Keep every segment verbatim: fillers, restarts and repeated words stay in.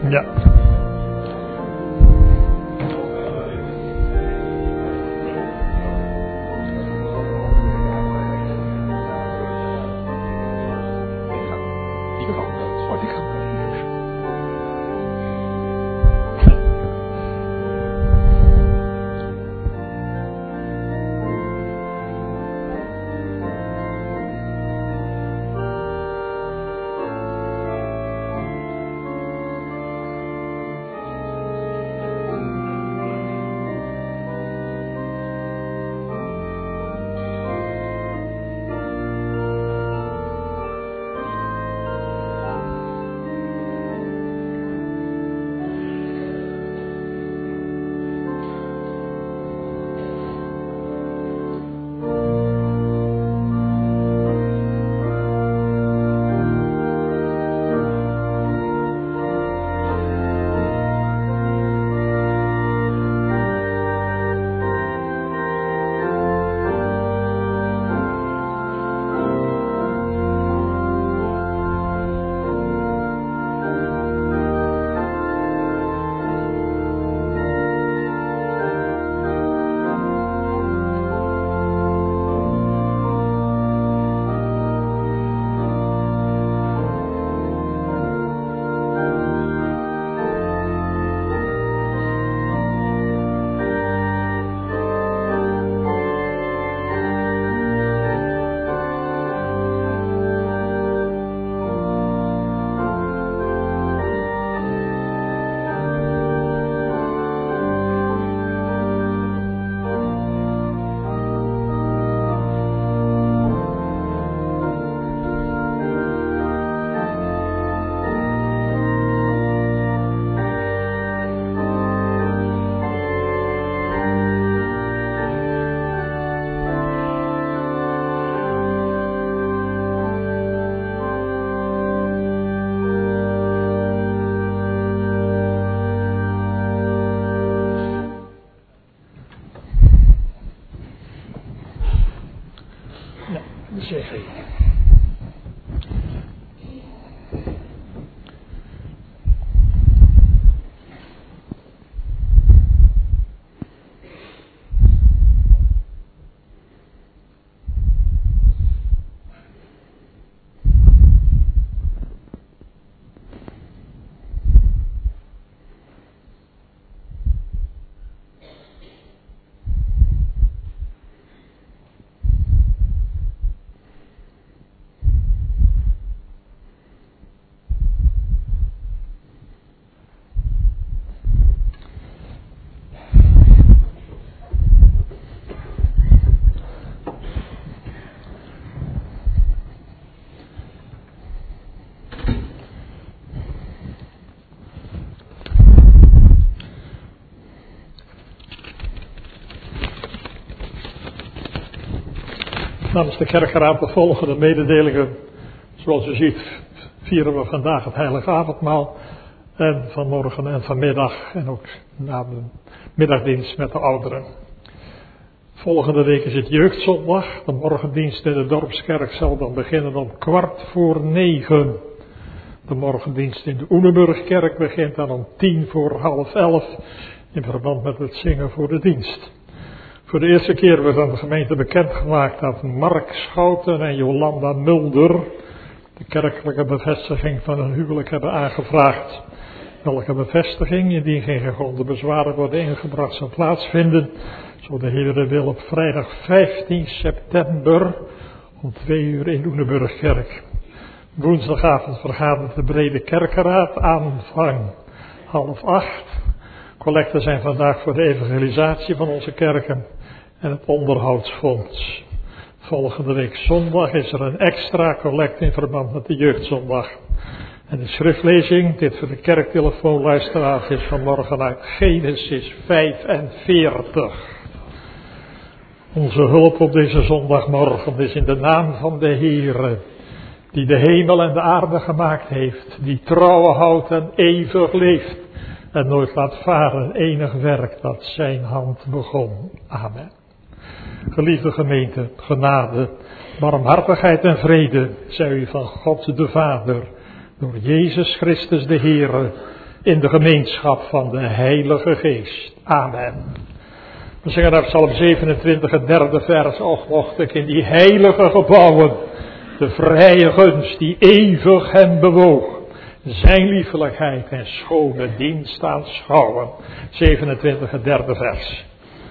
Ja. Zeggen. Namens de kerkeraad de volgende mededelingen. Zoals u ziet vieren we vandaag het heilige avondmaal. En vanmorgen en vanmiddag en ook na de middagdienst met de ouderen. Volgende week is het jeugdzondag. De morgendienst in de dorpskerk zal dan beginnen om kwart voor negen. De morgendienst in de Oeneburgkerk begint dan om tien voor half elf. In verband met het zingen voor de dienst. Voor de eerste keer werd aan de gemeente bekendgemaakt dat Mark Schouten en Jolanda Mulder de kerkelijke bevestiging van hun huwelijk hebben aangevraagd. Welke bevestiging, indien geen gegronde bezwaren worden ingebracht, zal plaatsvinden, zo de Heere wil, op vrijdag vijftien september om twee uur in Oeneburgkerk. Woensdagavond vergadert de brede kerkenraad, aanvang half acht. Collecten zijn vandaag voor de evangelisatie van onze kerken en het onderhoudsfonds. Volgende week zondag is er een extra collect in verband met de jeugdzondag. En de schriftlezing, dit voor de kerktelefoonluisteraars, is vanmorgen uit Genesis vijfenveertig. Onze hulp op deze zondagmorgen is in de naam van de Heere, die de hemel en de aarde gemaakt heeft, die trouw houdt en eeuwig leeft en nooit laat varen enig werk dat zijn hand begon. Amen. Geliefde gemeente, genade, barmhartigheid en vrede zij u van God de Vader, door Jezus Christus de Heere in de gemeenschap van de Heilige Geest. Amen. We zingen naar Psalm zevenentwintig, het derde vers. Och, mocht ik in die heilige gebouwen de vrije gunst die eeuwig hem bewoog, zijn liefelijkheid en schone dienst aanschouwen. zevenentwintig, het derde vers.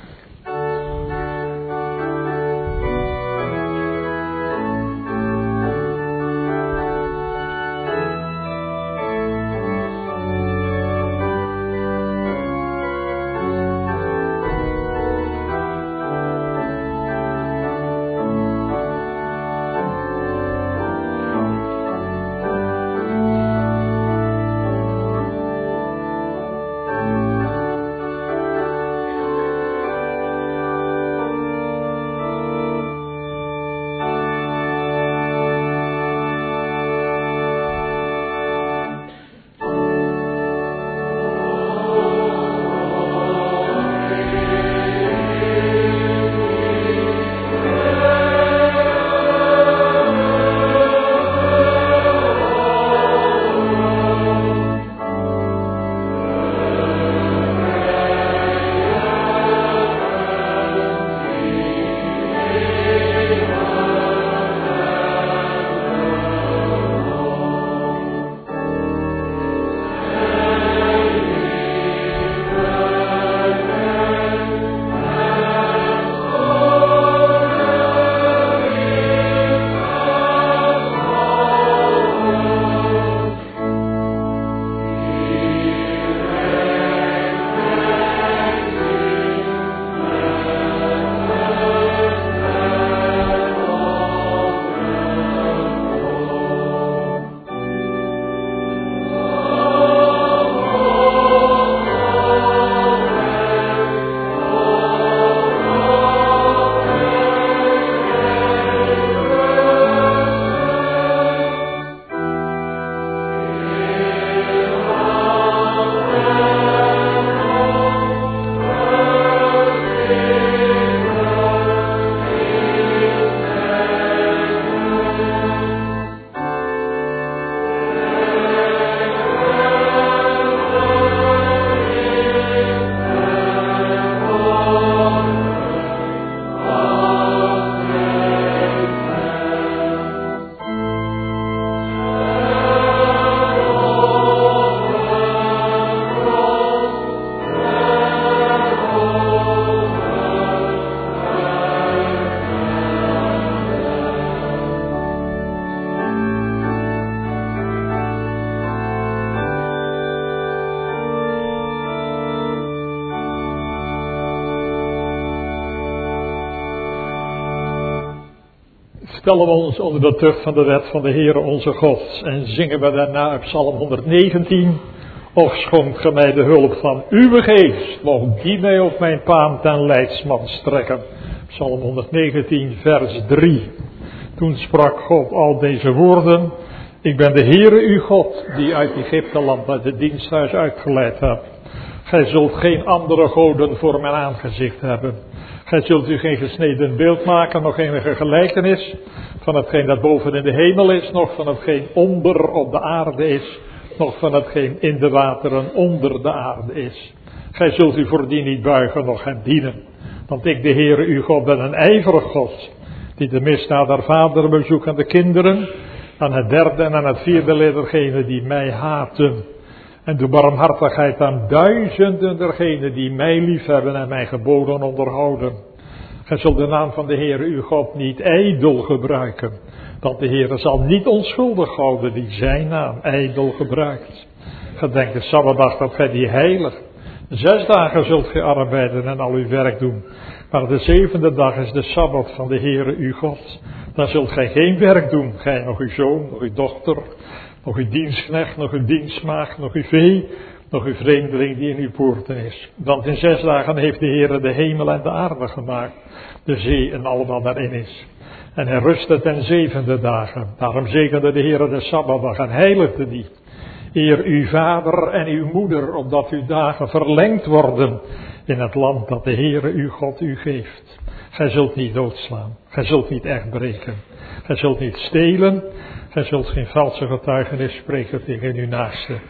Stellen we ons onder de tucht van de wet van de Heere onze God en zingen we daarna op Psalm honderdzegentien. Och, schonk ge mij de hulp van uw geest, mocht die mij op mijn paam ten leidsman strekken. Psalm honderdzegentien, vers drie. Toen sprak God al deze woorden: ik ben de Heere uw God, die uit Egypte land uit het diensthuis uitgeleid hebt. Gij zult geen andere goden voor mijn aangezicht hebben. Gij zult u geen gesneden beeld maken, nog enige gelijkenis van hetgeen dat boven in de hemel is, nog van hetgeen onder op de aarde is, nog van hetgeen in de wateren onder de aarde is. Gij zult u voor die niet buigen, nog hem dienen. Want ik, de Heere uw God, ben een ijverig God, die de misdaad der vaderen bezoekt aan de kinderen, aan het derde en aan het vierde lid dergenen die mij haten. En de barmhartigheid aan duizenden dergenen die mij liefhebben en mijn geboden onderhouden. Gij zult de naam van de Heere uw God niet ijdel gebruiken. Want de Heere zal niet onschuldig houden die zijn naam ijdel gebruikt. Gedenk de Sabbatdag dat gij die heiligt. Zes dagen zult gij arbeiden en al uw werk doen. Maar de zevende dag is de Sabbat van de Heere uw God. Dan zult gij geen werk doen, gij nog uw zoon, nog uw dochter, nog uw dienstknecht, nog uw dienstmaagd, nog uw vee, nog uw vreemdeling die in uw poorten is. Want in zes dagen heeft de Heere de hemel en de aarde gemaakt, de zee en al wat daarin is. En hij rustte ten zevende dagen. Daarom zegende de Heere de Sabbatdag en heiligde die. Eer uw vader en uw moeder, opdat uw dagen verlengd worden in het land dat de Heere uw God u geeft. Gij zult niet doodslaan, gij zult niet echt breken, gij zult niet stelen, gij zult geen valse getuigenis spreken tegen uw naaste.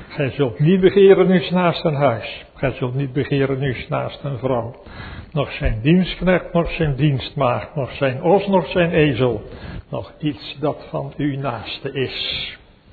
Gij zult niet begeren uw naast een huis. Gij zult niet begeren uw naast een vrouw. Nog zijn dienstknecht, nog zijn dienstmaagd, nog zijn os, nog zijn ezel. Nog iets dat van uw naaste is.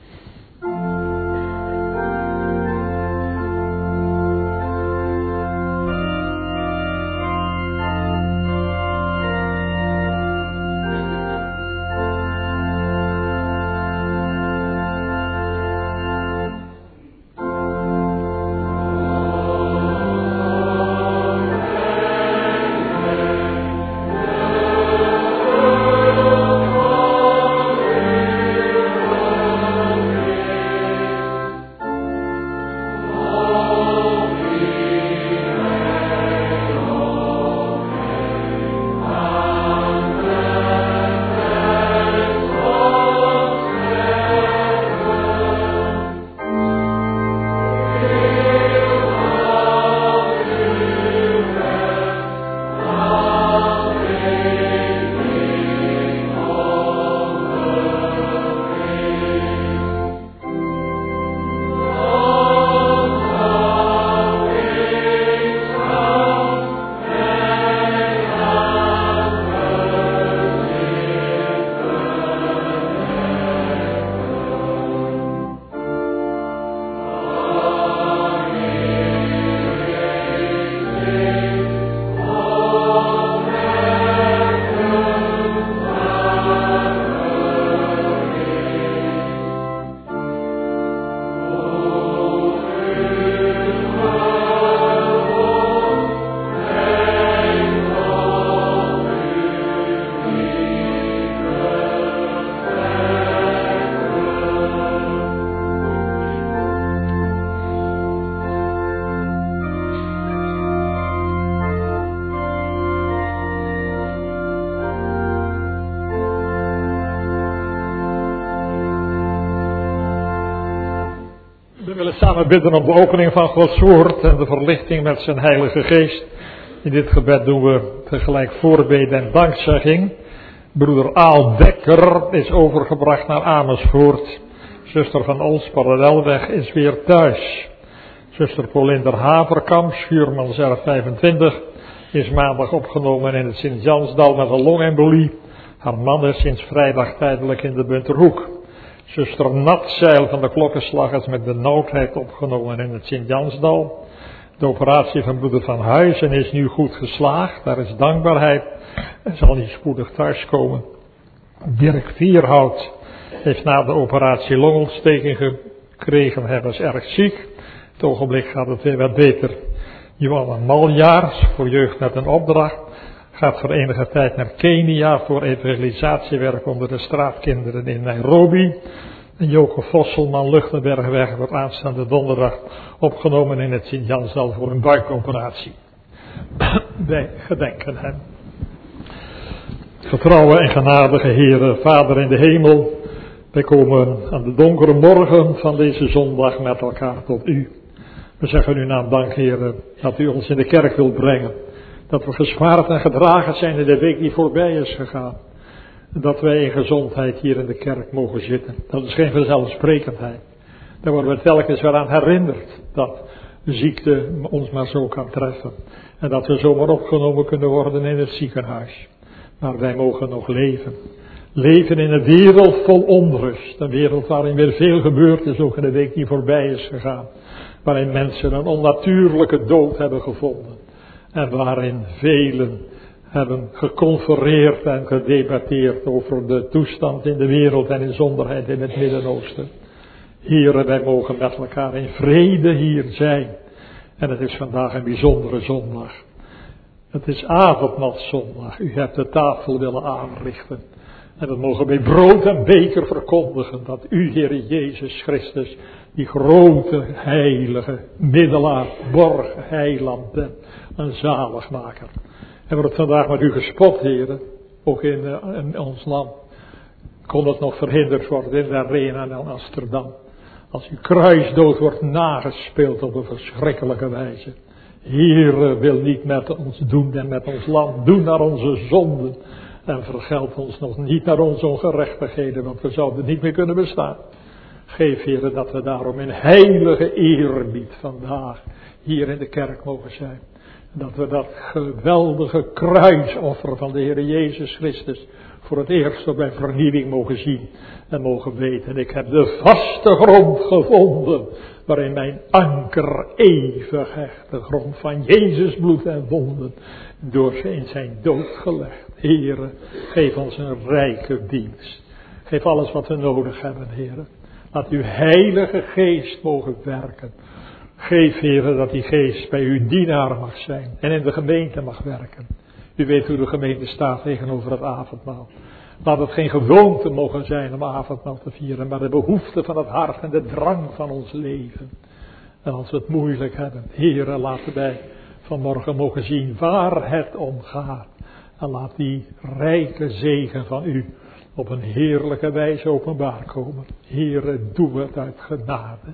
We willen samen bidden om de opening van Gods woord en de verlichting met zijn heilige geest. In dit gebed doen we tegelijk voorbeden en dankzegging. Broeder Aal Dekker is overgebracht naar Amersfoort. Zuster van Ols Parallelweg is weer thuis. Zuster Paulinder Haverkamp, schuurman R vijfentwintig, is maandag opgenomen in het Sint-Jansdal met een longembolie. Haar man is sinds vrijdag tijdelijk in de Bunterhoek. Zuster Natzeil van de Klokkenslag is met benauwdheid opgenomen in het Sint-Jansdal. De operatie van broeder Van Huizen is nu goed geslaagd. Daar is dankbaarheid en zal niet spoedig thuiskomen. Dirk Vierhout heeft na de operatie longontsteking gekregen. Hij was erg ziek. Het ogenblik gaat het weer wat beter. Johanna Maljaars voor jeugd met een opdracht gaat voor enige tijd naar Kenia voor evangelisatiewerk onder de straatkinderen in Nairobi. En Joke Vosselman Luchtenbergweg wordt aanstaande donderdag opgenomen in het Sint-Jansdal voor een buikoperatie. Wij gedenken hem. Getrouwe en genadige Heere, Vader in de hemel, wij komen aan de donkere morgen van deze zondag met elkaar tot u. We zeggen uw naam dank, Heere, dat u ons in de kerk wilt brengen. Dat we gespaard en gedragen zijn in de week die voorbij is gegaan. Dat wij in gezondheid hier in de kerk mogen zitten. Dat is geen vanzelfsprekendheid. Daar worden we telkens weer aan herinnerd dat de ziekte ons maar zo kan treffen. En dat we zomaar opgenomen kunnen worden in het ziekenhuis. Maar wij mogen nog leven. Leven in een wereld vol onrust. Een wereld waarin weer veel gebeurd is, ook in de week die voorbij is gegaan. Waarin mensen een onnatuurlijke dood hebben gevonden. En waarin velen hebben geconfereerd en gedebatteerd over de toestand in de wereld en in zonderheid in het Midden-Oosten. Here, wij mogen met elkaar in vrede hier zijn. En het is vandaag een bijzondere zondag. Het is avondmaalszondag. U hebt de tafel willen aanrichten. En we mogen bij brood en beker verkondigen dat u, Heer Jezus Christus, die grote, heilige, middelaar, borg, heiland bent, een zaligmaker. En wordt vandaag met u gespot, heren, ook in, uh, in ons land. Kon het nog verhinderd worden in de arena in Amsterdam. Als uw kruisdood wordt nagespeeld op een verschrikkelijke wijze. Heere, wil niet met ons doen en met ons land. Doe naar onze zonden. En vergeld ons nog niet naar onze ongerechtigheden, want we zouden niet meer kunnen bestaan. Geef, Heere, dat we daarom in heilige eerbied vandaag hier in de kerk mogen zijn. Dat we dat geweldige kruisoffer van de Heer Jezus Christus voor het eerst bij vernieuwing mogen zien en mogen weten. Ik heb de vaste grond gevonden waarin mijn anker eeuwig hecht. De grond van Jezus bloed en wonden door ze in zijn dood gelegd. Heere, geef ons een rijke dienst. Geef alles wat we nodig hebben, Heere. Laat uw heilige geest mogen werken. Geef, Heere, dat die geest bij uw dienaar mag zijn en in de gemeente mag werken. U weet hoe de gemeente staat tegenover het avondmaal. Laat het geen gewoonte mogen zijn om avondmaal te vieren, maar de behoefte van het hart en de drang van ons leven. En als we het moeilijk hebben, Heere, laten wij vanmorgen mogen zien waar het om gaat. En laat die rijke zegen van u op een heerlijke wijze openbaar komen. Heere, doe het uit genade.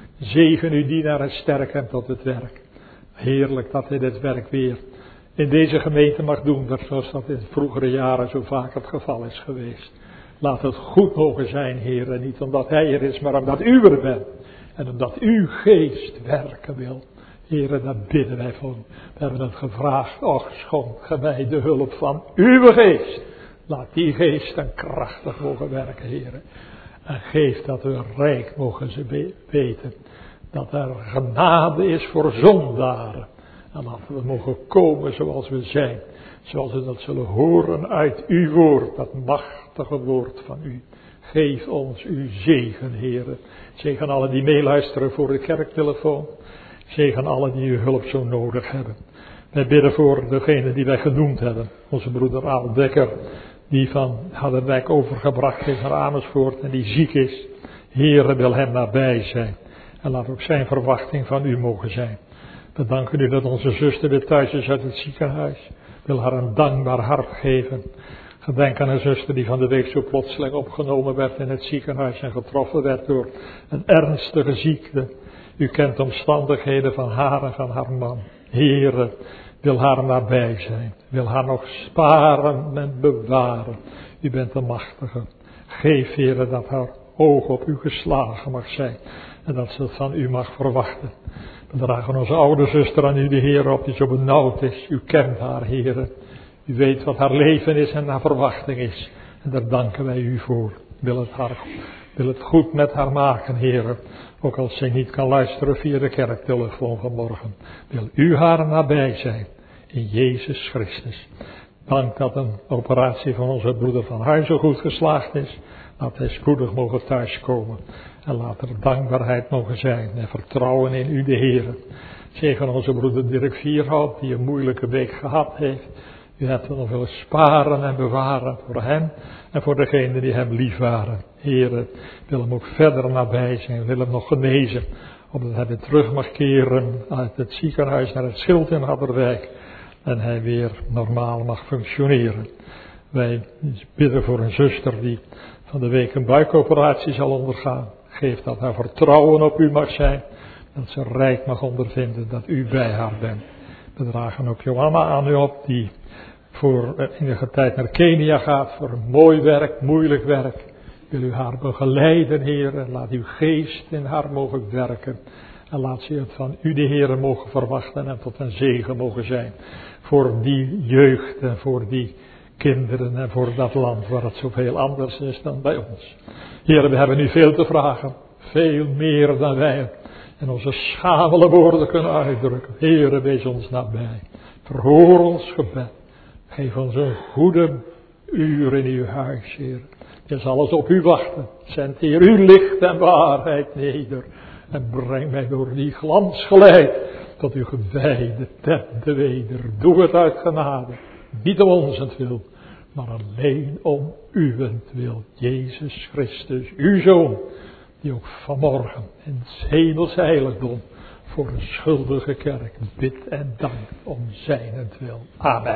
Zegen uw dienaar en sterk hem tot het werk. Heerlijk dat hij dit werk weer in deze gemeente mag doen, zoals dat in vroegere jaren zo vaak het geval is geweest. Laat het goed mogen zijn, Heere, niet omdat hij er is, maar omdat u er bent. En omdat uw geest werken wil. Heere, daar bidden wij voor. We hebben het gevraagd, och, schonk mij de hulp van uw geest. Laat die geest dan krachtig mogen werken, Heere. En geef dat we rijk mogen ze weten. Dat er genade is voor zondaren. En laten we mogen komen zoals we zijn. Zoals we dat zullen horen uit uw woord. Dat machtige woord van u. Geef ons uw zegen, Heere. Zegen alle die meeluisteren voor de kerktelefoon. Zegen alle die uw hulp zo nodig hebben. Wij bidden voor degene die wij genoemd hebben. Onze broeder Aal Dekker. Die van Harderwijk overgebracht is naar Amersfoort en die ziek is. Heere, wil hem nabij zijn. En laat ook zijn verwachting van u mogen zijn. We danken u dat onze zuster weer thuis is uit het ziekenhuis. Wil haar een dankbaar hart geven. Gedenk aan een zuster die van de week zo plotseling opgenomen werd in het ziekenhuis en getroffen werd door een ernstige ziekte. U kent de omstandigheden van haar en van haar man. Heere, wil haar nabij zijn. Wil haar nog sparen en bewaren. U bent de machtige. Geef, Heere, dat haar oog op u geslagen mag zijn. En dat ze het van u mag verwachten. We dragen onze oude zuster aan u, de Heer, op die zo benauwd is. U kent haar, Heere. U weet wat haar leven is en haar verwachting is. En daar danken wij u voor. Wil het, haar, wil het goed met haar maken, Heere. Ook als zij niet kan luisteren via de kerktelefoon vanmorgen. Wil u haar nabij zijn. In Jezus Christus. Dank dat een operatie van onze broeder Van Huizen goed geslaagd is. Laat hij spoedig mogen thuiskomen. En laat er dankbaarheid mogen zijn. En vertrouwen in u de Heer. Zegen onze broeder Dirk Vierhout. Die een moeilijke week gehad heeft. U hebt hem nog willen sparen en bewaren voor hem. En voor degenen die hem lief waren. Heer, wil hem ook verder nabij zijn. Wil hem nog genezen. Opdat hij weer terug mag keren uit het ziekenhuis naar het Schild in Harderwijk. En hij weer normaal mag functioneren. Wij bidden voor een zuster die van de week een buikoperatie zal ondergaan. Geef dat haar vertrouwen op u mag zijn. Dat ze rijk mag ondervinden dat u bij haar bent. We dragen ook Johanna aan u op die voor enige tijd naar Kenia gaat. Voor een mooi werk, moeilijk werk. Wil u haar begeleiden, Heer. En laat uw geest in haar mogen werken. En laat ze het van u de Heer mogen verwachten en tot een zegen mogen zijn. Voor die jeugd en voor die kinderen en voor dat land waar het zoveel anders is dan bij ons. Heer, we hebben nu veel te vragen. Veel meer dan wij in onze schamele woorden kunnen uitdrukken. Heer, wees ons nabij. Verhoor ons gebed. Geef ons een goede uur in uw huis, Heer. Je zal alles op u wachten. Zend, Heer, uw licht en waarheid neder. En breng mij door die glans geleid tot uw gewijde tente weder. Doe het uit genade. Niet om onzentwil, maar alleen om uwentwil. Jezus Christus, uw Zoon, die ook vanmorgen in het hemels heiligdom voor een schuldige kerk bidt en dankt om zijnentwil. Amen.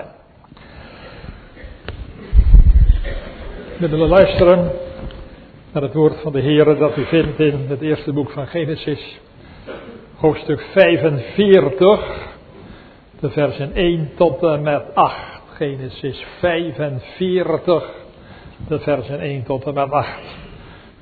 We willen luisteren naar het woord van de Heer dat u vindt in het eerste boek van Genesis, hoofdstuk vijfenveertig, de versen één tot en met acht. Genesis vijfenveertig, de versen één tot en met acht.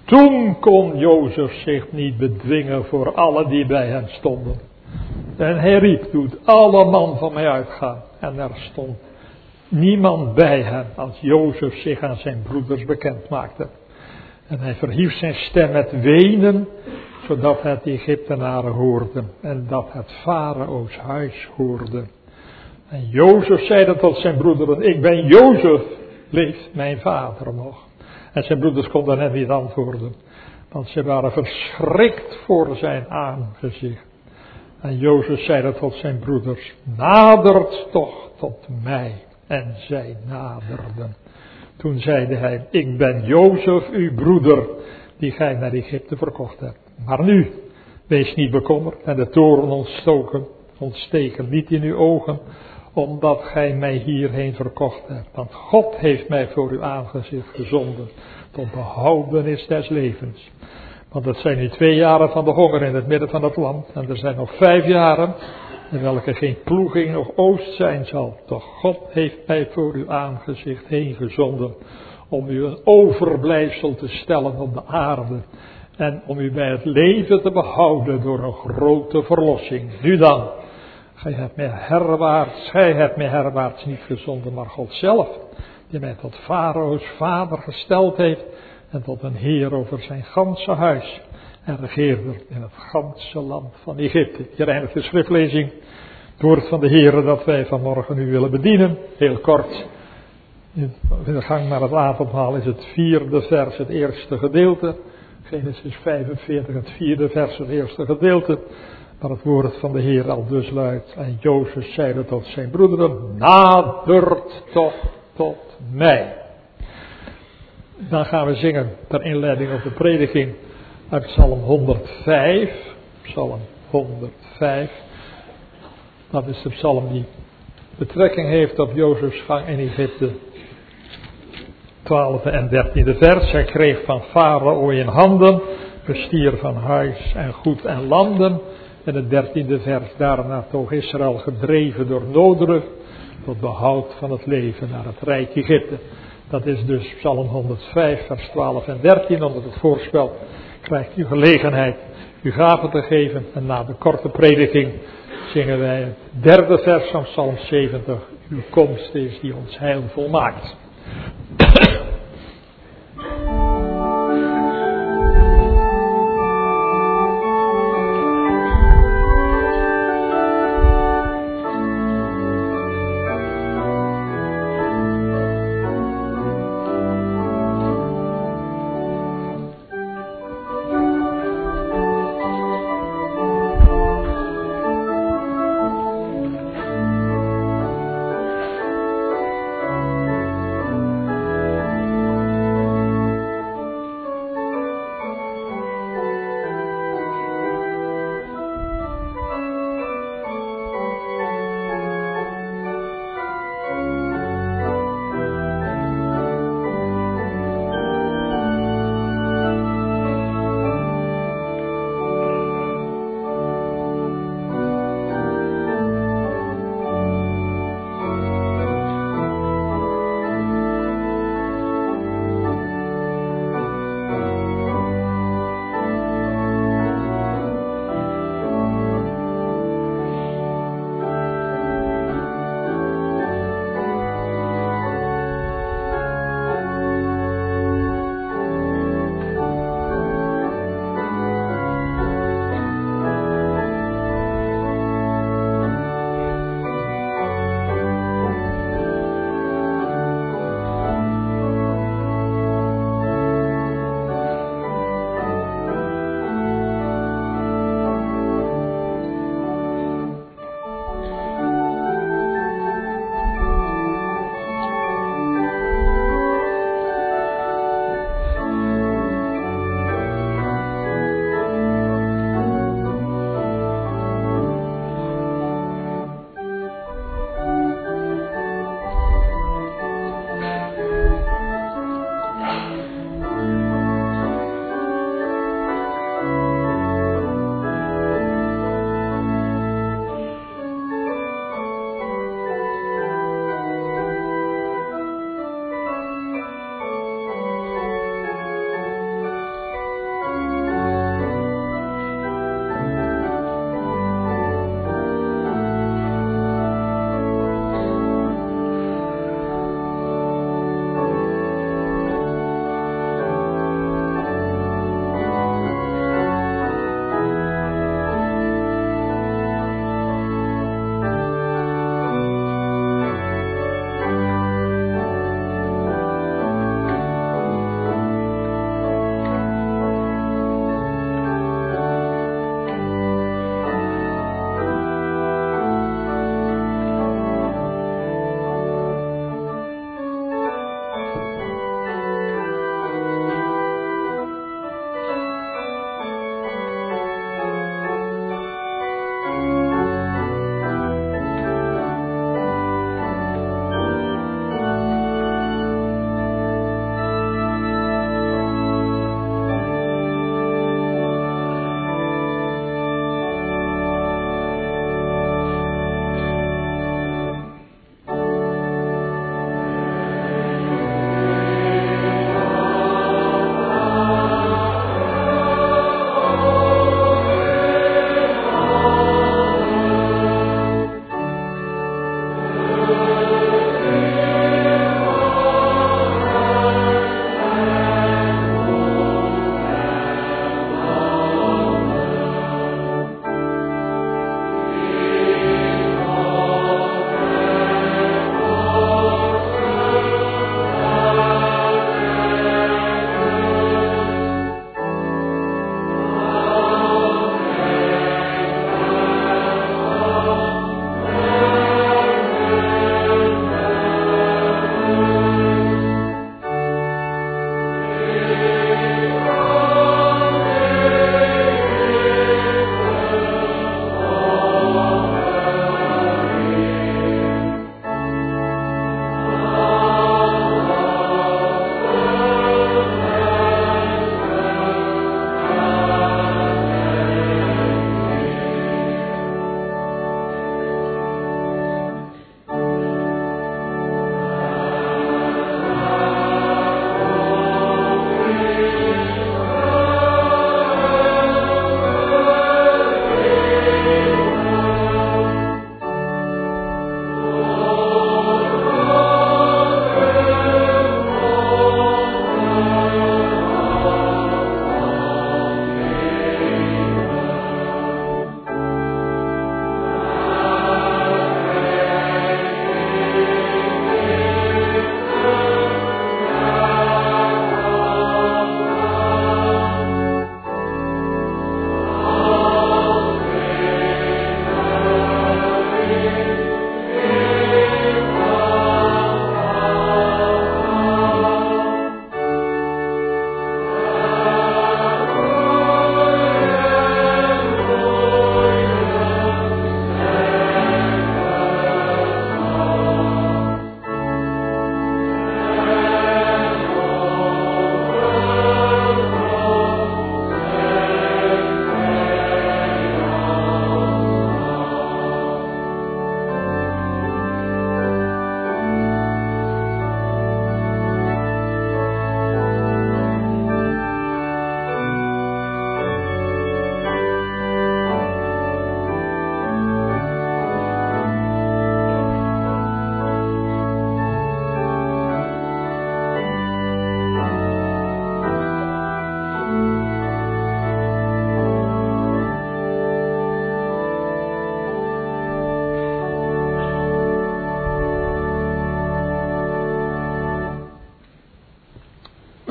Toen kon Jozef zich niet bedwingen voor alle die bij hem stonden. En hij riep, doet alle man van mij uitgaan. En er stond niemand bij hem als Jozef zich aan zijn broeders bekend maakte. En hij verhief zijn stem met wenen, zodat het de Egyptenaren hoorden en dat het Farao's huis hoorde. En Jozef zeide tot zijn broederen, ik ben Jozef, leeft mijn vader nog? En zijn broeders konden hem niet antwoorden, want ze waren verschrikt voor zijn aangezicht. En Jozef zeide tot zijn broeders, nadert toch tot mij. En zij naderden. Toen zeide hij, ik ben Jozef, uw broeder, die gij naar Egypte verkocht hebt. Maar nu, wees niet bekommerd en de toren ontstoken, ontsteken niet in uw ogen, omdat gij mij hierheen verkocht hebt. Want God heeft mij voor uw aangezicht gezonden, tot behoudenis des levens. Want het zijn nu twee jaren van de honger in het midden van het land, en er zijn nog vijf jaren, in welke geen ploeging nog oost zijn zal. Doch God heeft mij voor uw aangezicht heen gezonden, om u een overblijfsel te stellen op de aarde, en om u bij het leven te behouden door een grote verlossing. Nu dan, gij hebt mij herwaarts, gij hebt mij herwaarts niet gezonden, maar God zelf, die mij tot Farao's vader gesteld heeft, en tot een heer over zijn ganse huis, en regeerder in het ganse land van Egypte. Hier eindigt de schriftlezing. Het woord van de Heer dat wij vanmorgen u willen bedienen. Heel kort. In de gang naar het avondmaal is het vierde vers, het eerste gedeelte. Genesis vijfenveertig, het vierde vers, het eerste gedeelte. Maar het woord van de Heer al dus luidt. En Jozef zeide tot zijn broederen, nadert toch tot mij. Dan gaan we zingen ter inleiding op de prediking uit Psalm honderdvijf. Psalm honderdvijf. Dat is de psalm die betrekking heeft op Jozefs gang in Egypte. twaalfde en dertiende vers. Hij kreeg van Farao in handen bestier van huis en goed en landen. En het dertiende vers. Daarna toog Israël gedreven door noodruf tot behoud van het leven naar het rijk Egypte. Dat is dus Psalm honderdvijf, vers twaalf en dertien. Onder het voorspel krijgt u gelegenheid uw gaven te geven. En na de korte prediking zingen wij het derde vers van Psalm zeventig. Uw komst is die ons heil volmaakt.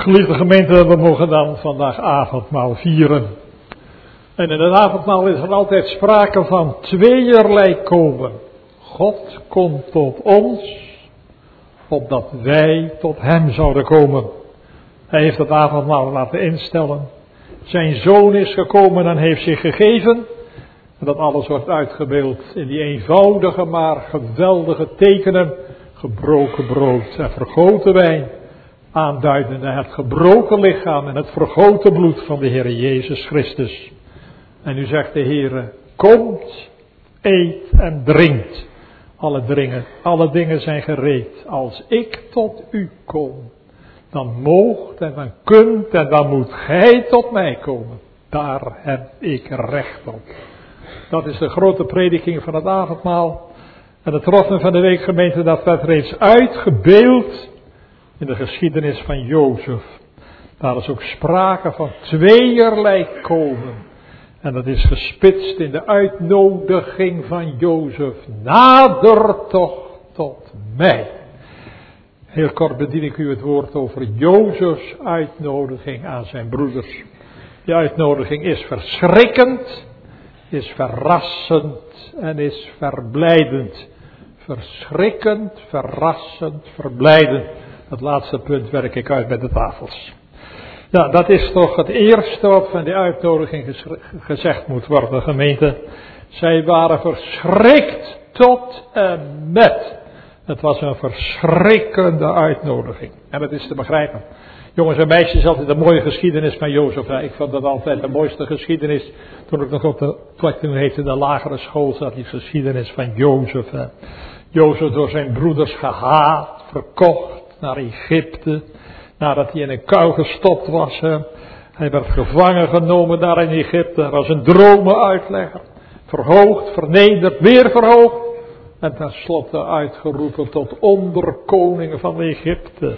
Geliefde gemeente, we mogen dan vandaag avondmaal vieren. En in het avondmaal is er altijd sprake van tweeërlei komen. God komt tot ons, opdat wij tot hem zouden komen. Hij heeft het avondmaal laten instellen. Zijn zoon is gekomen en heeft zich gegeven. En dat alles wordt uitgebeeld in die eenvoudige maar geweldige tekenen. Gebroken brood en vergoten wijn. Aanduidende het gebroken lichaam en het vergoten bloed van de Heer Jezus Christus. En nu zegt de Heer, komt, eet en drinkt. Alle dingen, alle dingen zijn gereed. Als ik tot u kom, dan moogt en dan kunt en dan moet gij tot mij komen. Daar heb ik recht op. Dat is de grote prediking van het avondmaal. En het troffen van de weekgemeente, dat werd reeds uitgebeeld in de geschiedenis van Jozef. Daar is ook sprake van tweeërlei komen. En dat is gespitst in de uitnodiging van Jozef. Nader toch tot mij. Heel kort bedien ik u het woord over Jozefs uitnodiging aan zijn broeders. Die uitnodiging is verschrikkend, is verrassend en is verblijdend. Verschrikkend, verrassend, verblijdend. Het laatste punt werk ik uit met de tafels. Ja, dat is toch het eerste wat van die uitnodiging gezegd moet worden, gemeente. Zij waren verschrikt tot en met. Het was een verschrikkende uitnodiging. En dat is te begrijpen. Jongens en meisjes, altijd een mooie geschiedenis van Jozef. Ik vond dat altijd de mooiste geschiedenis. Toen ik nog op de, toen heette de lagere school zat, die geschiedenis van Jozef. Jozef door zijn broeders gehaat, verkocht naar Egypte. Nadat hij in een kuil gestopt was. Hij werd gevangen genomen daar in Egypte. Hij was een dromenuitlegger. Verhoogd, vernederd, weer verhoogd. En tenslotte uitgeroepen tot onderkoning van Egypte.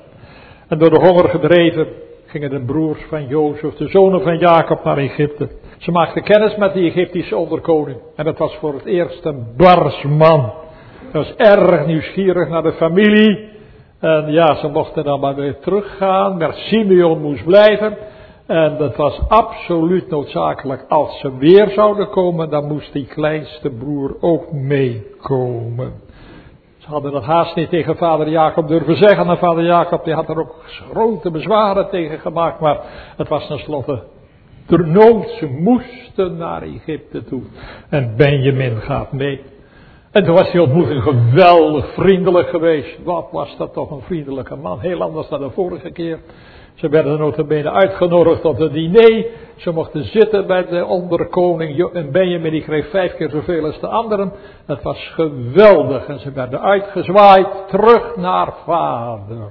En door de honger gedreven gingen de broers van Jozef, de zonen van Jacob, naar Egypte. Ze maakten kennis met die Egyptische onderkoning. En dat was voor het eerst een bars man. Hij was erg nieuwsgierig naar de familie. En ja, ze mochten dan maar weer teruggaan, maar Simeon moest blijven. En dat was absoluut noodzakelijk. Als ze weer zouden komen, dan moest die kleinste broer ook meekomen. Ze hadden dat haast niet tegen vader Jacob durven zeggen. En vader Jacob die had er ook grote bezwaren tegen gemaakt. Maar het was tenslotte de nood. Ze moesten naar Egypte toe. En Benjamin gaat mee. En toen was die ontmoeting geweldig vriendelijk geweest. Wat was dat toch een vriendelijke man. Heel anders dan de vorige keer. Ze werden nota bene uitgenodigd tot een diner. Ze mochten zitten bij de onderkoning. En Benjamin die kreeg vijf keer zoveel als de anderen. Het was geweldig. En ze werden uitgezwaaid terug naar vader.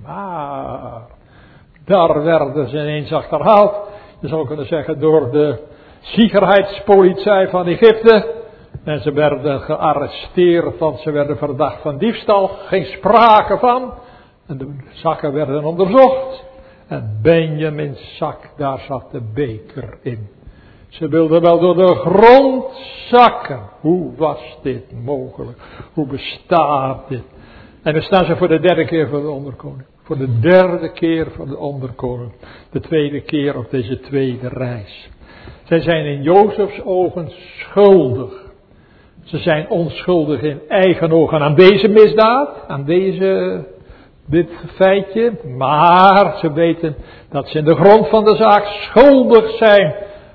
Maar daar werden ze ineens achterhaald. Je zou kunnen zeggen door de zekerheidspolitie van Egypte. En ze werden gearresteerd, want ze werden verdacht van diefstal. Geen sprake van. En de zakken werden onderzocht. En Benjamins zak, daar zat de beker in. Ze wilden wel door de grond zakken. Hoe was dit mogelijk? Hoe bestaat dit? En dan staan ze voor de derde keer voor de onderkoning. Voor de derde keer voor de onderkoning. De tweede keer op deze tweede reis. Zij zijn in Jozefs ogen schuldig. Ze zijn onschuldig in eigen ogen aan deze misdaad, aan deze, dit feitje. Maar ze weten dat ze in de grond van de zaak schuldig zijn.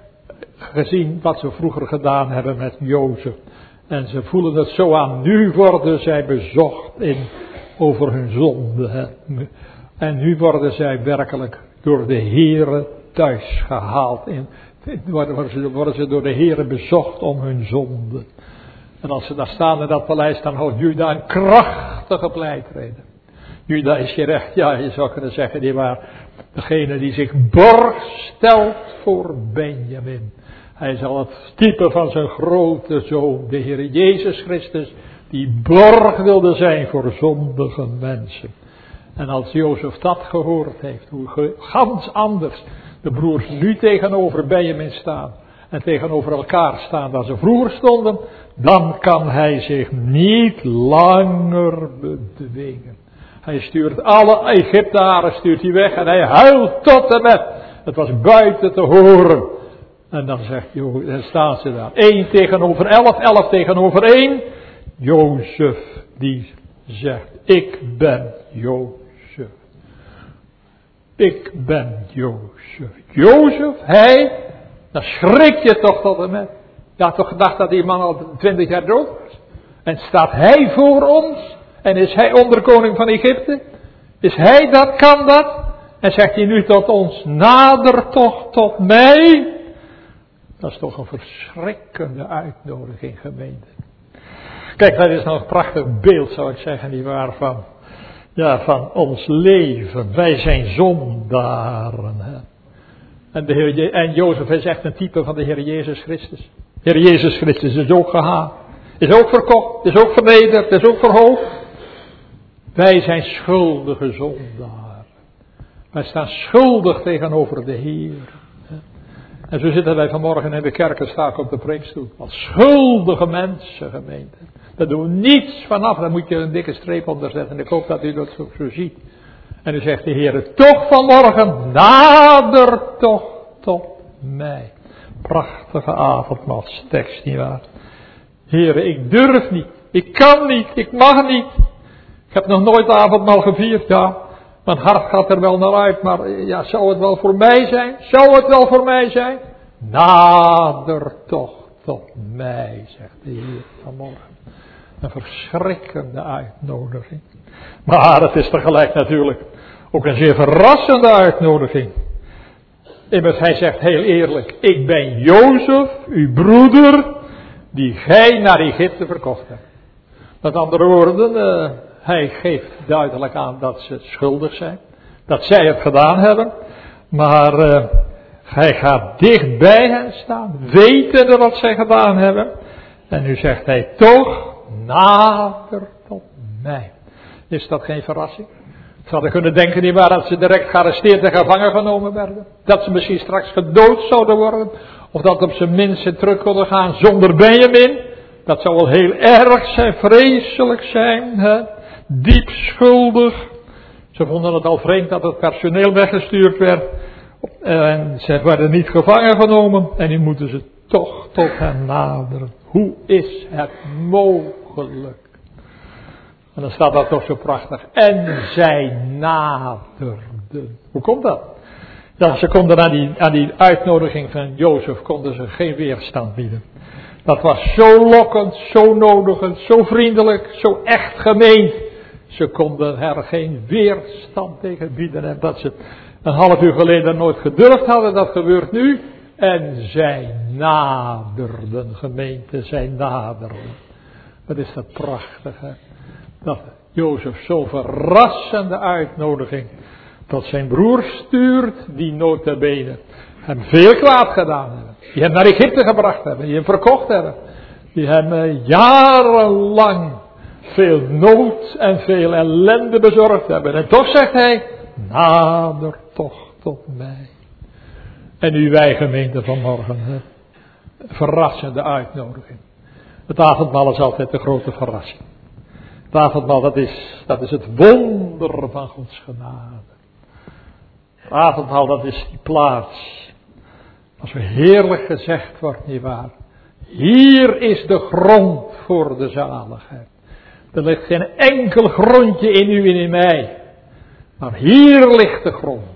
Gezien wat ze vroeger gedaan hebben met Jozef. En ze voelen het zo aan. Nu worden zij bezocht in, over hun zonde. Hè. En nu worden zij werkelijk door de Heere thuis gehaald. In, worden, ze, worden ze door de Heere bezocht om hun zonde. En als ze daar staan in dat paleis, dan houdt Juda een krachtige pleitreden. Juda is je recht, ja, je zou kunnen zeggen, die was degene die zich borg stelt voor Benjamin. Hij zal het type van zijn grote zoon, de Heer Jezus Christus, die borg wilde zijn voor zondige mensen. En als Jozef dat gehoord heeft, hoe gans anders de broers nu tegenover Benjamin staan. En tegenover elkaar staan dan ze vroeger stonden. Dan kan hij zich niet langer bedwingen. Hij stuurt alle Egyptenaren stuurt hij weg en hij huilt tot en met. Het was buiten te horen. En dan zegt Jo, dan staan ze daar. één tegenover elf, elf tegenover één. Jozef die zegt, ik ben Jozef. Ik ben Jozef. Jozef, hij, dan schrik je toch tot en met. Je had toch gedacht dat die man al twintig jaar dood was. En staat hij voor ons? En is hij onderkoning van Egypte? Is hij dat, kan dat? En zegt hij nu tot ons, nader toch tot mij? Dat is toch een verschrikkende uitnodiging, gemeente. Kijk, dat is nog een prachtig beeld, zou ik zeggen, nietwaar, van, ja, van ons leven. Wij zijn zondaren. Hè? En, de Heer, en Jozef is echt een type van de Heer Jezus Christus. De Heer Jezus Christus is ook gehaat. Is ook verkocht, is ook vernederd, is ook verhoogd. Wij zijn schuldige zondaren. Wij staan schuldig tegenover de Heer. En zo zitten wij vanmorgen in de kerk en sta ik op de preekstoel. Als schuldige mensen, gemeente. Daar doen we niets vanaf. Daar moet je een dikke streep onder zetten. En ik hoop dat u dat ook zo ziet. En dan zegt de Heer toch vanmorgen, nader toch tot mij. Prachtige avondmaalstekst, nietwaar? Heere, ik durf niet. Ik kan niet. Ik mag niet. Ik heb nog nooit avondmaal gevierd, ja. Mijn hart gaat er wel naar uit, maar ja, zou het wel voor mij zijn? Zou het wel voor mij zijn? Nader toch tot mij, zegt de Heer vanmorgen. Een verschrikkende uitnodiging. Maar het is tegelijk natuurlijk ook een zeer verrassende uitnodiging. Immers, hij zegt heel eerlijk, ik ben Jozef, uw broeder, die gij naar Egypte verkocht hebt. Met andere woorden, uh, hij geeft duidelijk aan dat ze schuldig zijn. Dat zij het gedaan hebben. Maar uh, hij gaat dicht bij hen staan. Wetende wat zij gedaan hebben. En nu zegt hij toch nader tot mij. Is dat geen verrassing? Ze hadden kunnen denken niet waar dat ze direct gearresteerd en gevangen genomen werden. Dat ze misschien straks gedood zouden worden. Of dat op zijn minst ze terug konden gaan zonder Benjamin. Dat zou wel heel erg zijn, vreselijk zijn. Hè? Diep schuldig. Ze vonden het al vreemd dat het personeel weggestuurd werd. En ze werden niet gevangen genomen. En nu moeten ze toch tot hen naderen. Hoe is het mogelijk? En dan staat dat toch zo prachtig. En zij naderden. Hoe komt dat? Ja, ze konden aan die, aan die uitnodiging van Jozef konden ze geen weerstand bieden. Dat was zo lokkend, zo nodigend, zo vriendelijk, zo echt gemeend. Ze konden er geen weerstand tegen bieden. En dat ze een half uur geleden nooit gedurfd hadden, dat gebeurt nu. En zij naderden, gemeente, zij naderden. Wat is dat prachtig, hè? Dat Jozef zo verrassende uitnodiging tot zijn broer stuurt, die nota bene hem veel kwaad gedaan hebben. Die hem naar Egypte gebracht hebben, die hem verkocht hebben. Die hem uh, jarenlang veel nood en veel ellende bezorgd hebben. En toch zegt hij, nader toch tot mij. En nu wij gemeente vanmorgen, hè? Verrassende uitnodiging. Het avondmaal is altijd een grote verrassing. Het avondmaal, dat is, dat is het wonder van Gods genade. Het avondmaal, dat is die plaats. Als er heerlijk gezegd wordt, nietwaar. Hier is de grond voor de zaligheid. Er ligt geen enkel grondje in u en in mij. Maar hier ligt de grond.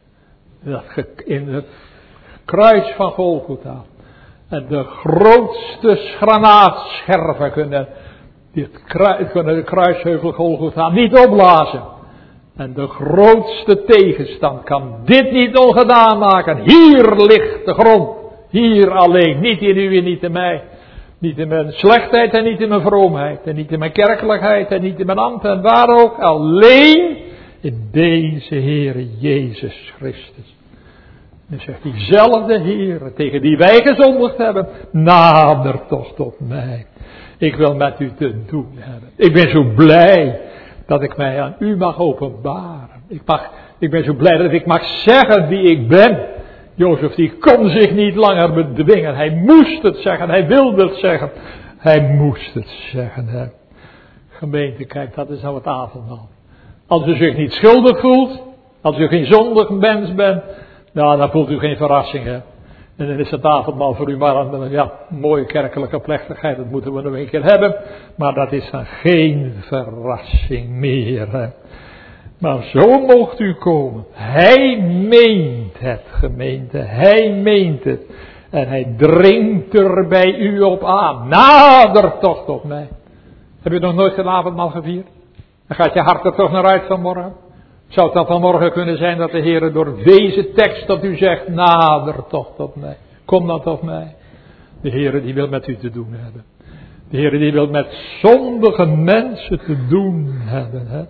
Dat in het kruis van Golgotha. En de grootste granaatscherven kunnen, dit kruis, kunnen de kruisheuvel Golgotha niet opblazen. En de grootste tegenstand kan dit niet ongedaan maken. Hier ligt de grond. Hier alleen. Niet in u en niet in mij. Niet in mijn slechtheid en niet in mijn vroomheid. En niet in mijn kerkelijkheid en niet in mijn ambt en waar ook. Alleen in deze Heere Jezus Christus. En zegt diezelfde Heere tegen die wij gezondigd hebben. Nader toch tot mij. Ik wil met u te doen hebben. Ik ben zo blij dat ik mij aan u mag openbaren. Ik, mag, ik ben zo blij dat ik mag zeggen wie ik ben. Jozef die kon zich niet langer bedwingen. Hij moest het zeggen. Hij wilde het zeggen. Hij moest het zeggen. Hè. Gemeente, kijk, dat is nou het avondmaal. Als u zich niet schuldig voelt, als u geen zondig mens bent, nou, dan voelt u geen verrassing. Hè? En dan is het avondmaal voor u maar een ja, mooie kerkelijke plechtigheid, dat moeten we nog een keer hebben. Maar dat is dan geen verrassing meer. Hè? Maar zo moogt u komen. Hij meent het, gemeente. Hij meent het. En hij dringt er bij u op aan. Nader toch tot mij. Heb je nog nooit een avondmaal gevierd? Dan gaat je hart er toch naar uit vanmorgen. Zou het dan vanmorgen kunnen zijn dat de Heer door deze tekst tot u zegt, nader toch tot mij. Kom dan tot mij. De Heer die wil met u te doen hebben. De Heer die wil met zondige mensen te doen hebben. Hè?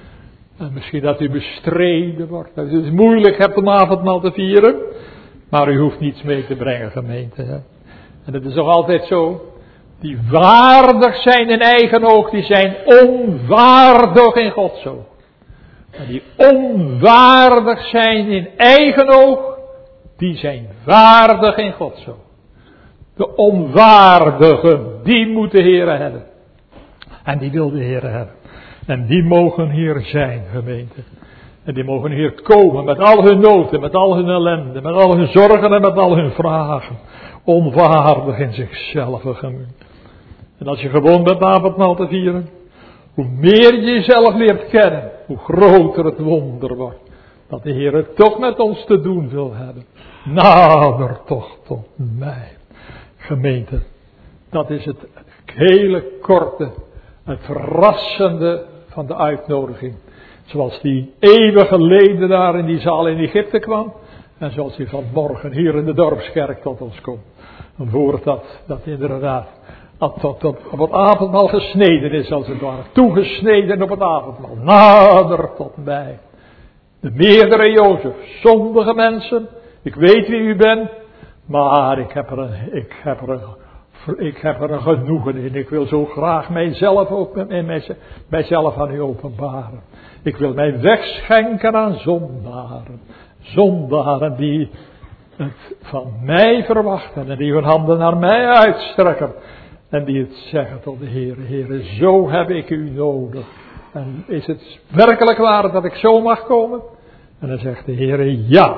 En misschien dat u bestreden wordt. Dat u het moeilijk hebt om avondmaal te vieren. Maar u hoeft niets mee te brengen, gemeente. Hè? En het is nog altijd zo. Die waardig zijn in eigen oog, die zijn onwaardig in Gods oog. En die onwaardig zijn in eigen oog, die zijn waardig in Gods oog. De onwaardigen, die moet de Heer hebben. En die wil de Heer hebben. En die mogen hier zijn, gemeente. En die mogen hier komen met al hun noten, met al hun ellende, met al hun zorgen en met al hun vragen. Onwaardig in zichzelf, gemeente. En als je gewoon bent avondmaal te vieren, hoe meer je jezelf leert kennen, hoe groter het wonder wordt. Dat de Heer het toch met ons te doen wil hebben. Nader toch tot mij. Gemeente, dat is het hele korte, het verrassende van de uitnodiging. Zoals die eeuwen geleden daar in die zaal in Egypte kwam. En zoals die vanmorgen hier in de dorpskerk tot ons komt. Een woord dat, dat inderdaad dat, dat, dat op het avondmaal gesneden is als het ware. Toegesneden op het avondmaal. Nader tot mij. De meerdere Jozef. Zondige mensen. Ik weet wie u bent. Maar ik heb er een, ik heb er een, ik heb er een genoegen in. Ik wil zo graag mijzelf, open, mijzelf aan u openbaren. Ik wil mij wegschenken aan zondaren. Zondaren die het van mij verwachten. En die hun handen naar mij uitstrekken. En die het zeggen tot de Heer. Heer, zo heb ik u nodig. En is het werkelijk waar dat ik zo mag komen? En dan zegt de Heer, ja.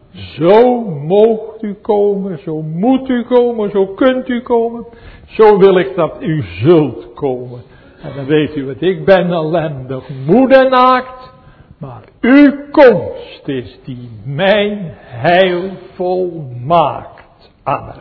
Zo moogt u komen. Zo moet u komen. Zo kunt u komen. Zo wil ik dat u zult komen. En dan weet u het. Ik ben ellendig, moe en naakt. Maar uw komst is die mijn heil volmaakt. Amen.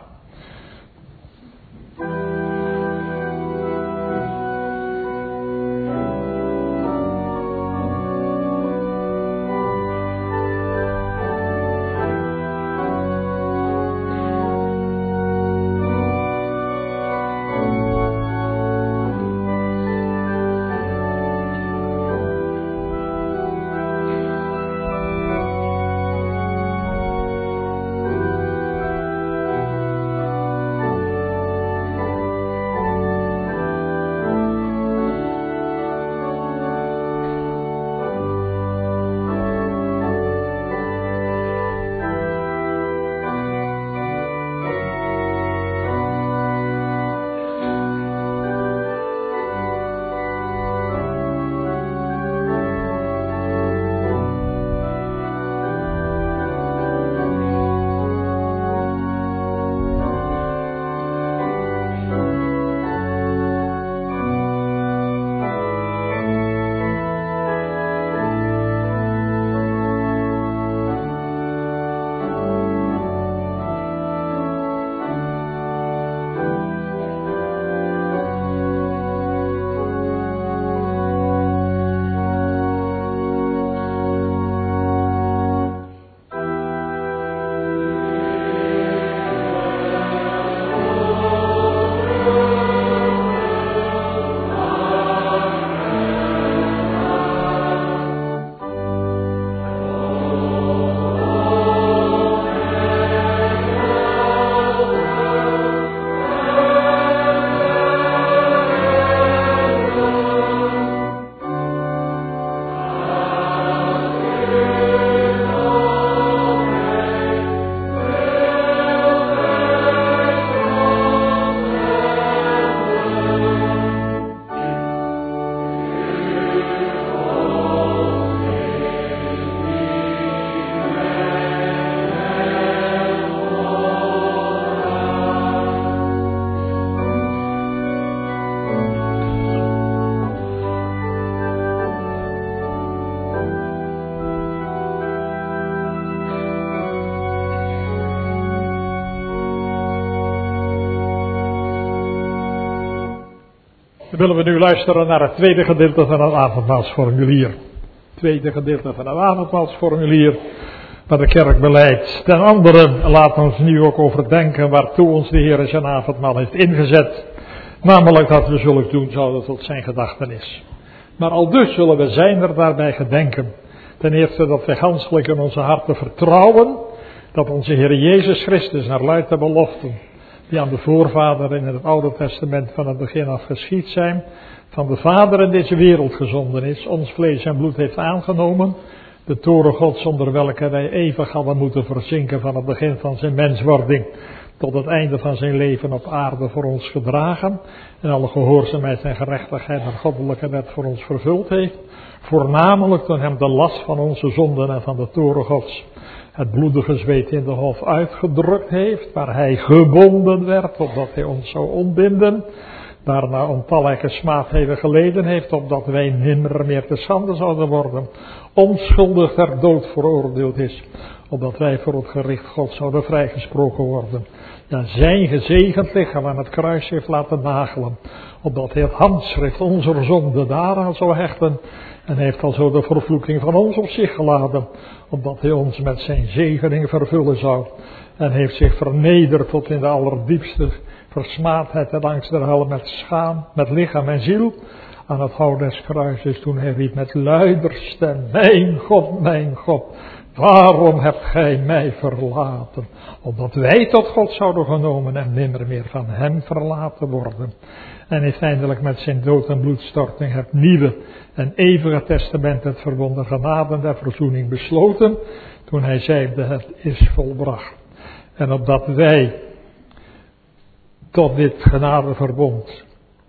willen we nu luisteren naar het tweede gedeelte van het avondmaalsformulier. Tweede gedeelte van het avondmaalsformulier wat de kerk beleidt. Ten andere laat ons nu ook overdenken waartoe ons de Heer zijn avondmaal heeft ingezet. Namelijk dat we zullen doen zouden tot zijn gedachtenis. Maar al dus zullen we zijn er daarbij gedenken. Ten eerste dat wij ganselijk in onze harten vertrouwen dat onze Heer Jezus Christus naar luid de beloften die aan de voorvaderen in het Oude Testament van het begin af geschied zijn, van de Vader in deze wereld gezonden is, ons vlees en bloed heeft aangenomen, de toren Gods onder welke wij eeuwig hadden moeten verzinken van het begin van zijn menswording tot het einde van zijn leven op aarde voor ons gedragen en alle gehoorzaamheid en gerechtigheid en goddelijke wet voor ons vervuld heeft, voornamelijk toen hem de last van onze zonden en van de toren Gods het bloedige zweet in de hof uitgedrukt heeft, waar hij gebonden werd, opdat hij ons zou ontbinden, daarna ontallijke smaadheden geleden heeft, opdat wij nimmer meer te schande zouden worden, onschuldig ter dood veroordeeld is, opdat wij voor het gericht God zouden vrijgesproken worden. Ja, zijn gezegend lichaam aan het kruis heeft laten nagelen, opdat hij het handschrift onze zonde daaraan zou hechten, en heeft alzo de vervloeking van ons op zich geladen, opdat hij ons met zijn zegening vervullen zou. En heeft zich vernederd tot in de allerdiepste versmaadheid en angst der hel met schaam, met lichaam en ziel, aan het hout des kruises toen hij riep met luider stem, mijn God, mijn God, waarom hebt gij mij verlaten? Opdat wij tot God zouden genomen en nimmer meer van hem verlaten worden. En heeft eindelijk met zijn dood en bloedstorting het nieuwe en eeuwige testament, het verbonden genade der verzoening besloten, toen hij zeide het is volbracht. En opdat wij tot dit genadeverbond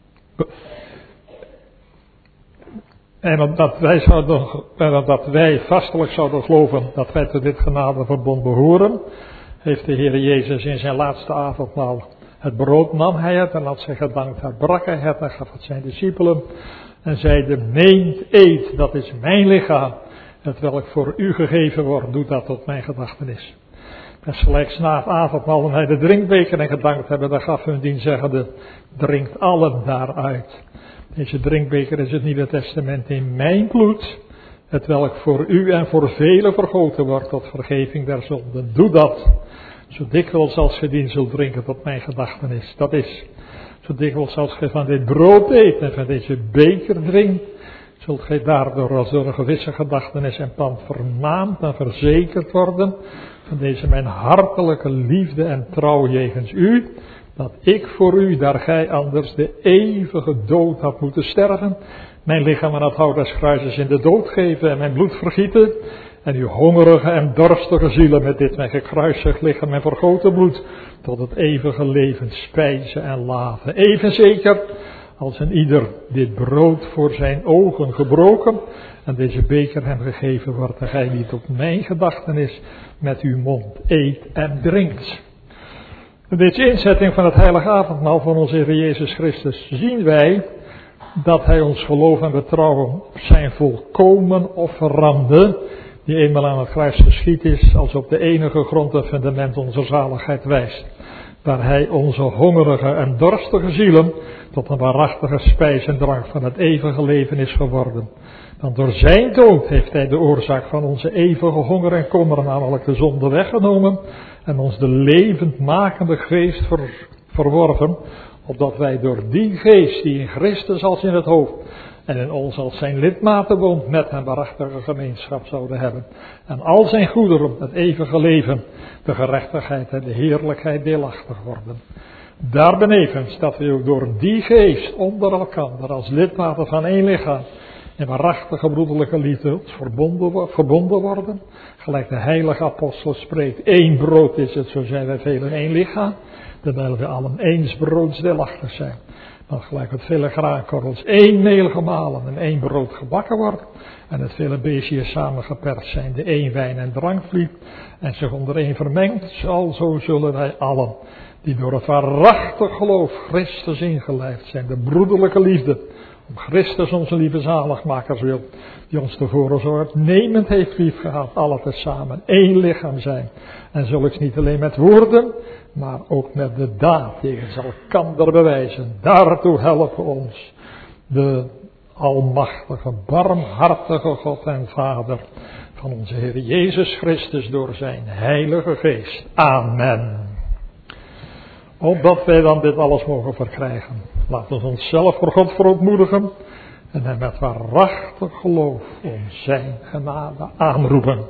En omdat wij, zouden, en omdat wij vastelijk zouden geloven dat wij tot dit genadeverbond behoren, heeft de Heer Jezus in zijn laatste avondmaal het brood nam hij het en had zij gedankt, hij brak hij het en gaf het zijn discipelen en zeide, neemt, eet, dat is mijn lichaam, het welk voor u gegeven wordt, doet dat tot mijn gedachtenis. En slechts na het avondmaal en hij de drinkbeker en gedankt hebben, dan gaf hun dien zeggende, drinkt allen daaruit. Deze drinkbeker is het Nieuwe Testament in mijn bloed, het welk voor u en voor velen vergoten wordt tot vergeving der zonden. Doe dat, zo dikwijls als ge dien zult drinken tot mijn gedachtenis. Dat is, zo dikwijls als ge van dit brood eet en van deze beker drinkt, zult gij daardoor als door een gewisse gedachtenis en pand vermaand en verzekerd worden van deze mijn hartelijke liefde en trouw jegens u, dat ik voor u, daar gij anders de eeuwige dood had moeten sterven, mijn lichaam aan het hout des kruises in de dood geven en mijn bloed vergieten, en uw hongerige en dorstige zielen met dit mijn gekruisigd lichaam en vergoten bloed tot het eeuwige leven spijzen en laven. Even zeker als een ieder dit brood voor zijn ogen gebroken en deze beker hem gegeven wordt, en gij niet op mijn gedachtenis met uw mond eet en drinkt. In deze inzetting van het heilige avondmaal van onze Heer Jezus Christus zien wij dat hij ons geloof en vertrouwen op zijn volkomen offerande, die eenmaal aan het kruis geschied is, als op de enige grond en fundament onze zaligheid wijst. Waar hij onze hongerige en dorstige zielen tot een waarachtige spijs en drank van het eeuwige leven is geworden. Want door zijn dood heeft hij de oorzaak van onze eeuwige honger en kommer, namelijk de zonde, weggenomen en ons de levendmakende geest ver, verworven, opdat wij door die geest die in Christus als in het hoofd en in ons als zijn lidmaten woont, met hem waarachtige gemeenschap zouden hebben. En al zijn goederen, het eeuwige leven, de gerechtigheid en de heerlijkheid deelachtig worden. Daarbenevens dat we ook door die geest onder elkaar als lidmaten van één lichaam in waarachtige broederlijke liefde verbonden, verbonden worden. Gelijk de heilige apostel spreekt, één brood is het, zo zijn wij velen één lichaam, terwijl we allen eens broods deelachtig zijn. Dan gelijk het vele graankorrels één meel gemalen en één brood gebakken wordt, en het vele beestjes samengeperst zijn, de één wijn en drankvliet, en zich onder één vermengt, zal zo zullen wij allen, die door het waarachtig geloof Christus ingelijfd zijn, de broederlijke liefde, om Christus onze lieve zaligmakers wil, die ons tevoren zo uitnemend heeft liefgehad, alle tezamen één lichaam zijn. En zulks niet alleen met woorden, maar ook met de daad tegen elkander bewijzen. Daartoe helpen ons de almachtige, barmhartige God en Vader van onze Heer Jezus Christus door zijn Heilige Geest. Amen. Opdat wij dan dit alles mogen verkrijgen, laten we onszelf voor God verootmoedigen en hem met waarachtig geloof om zijn genade aanroepen.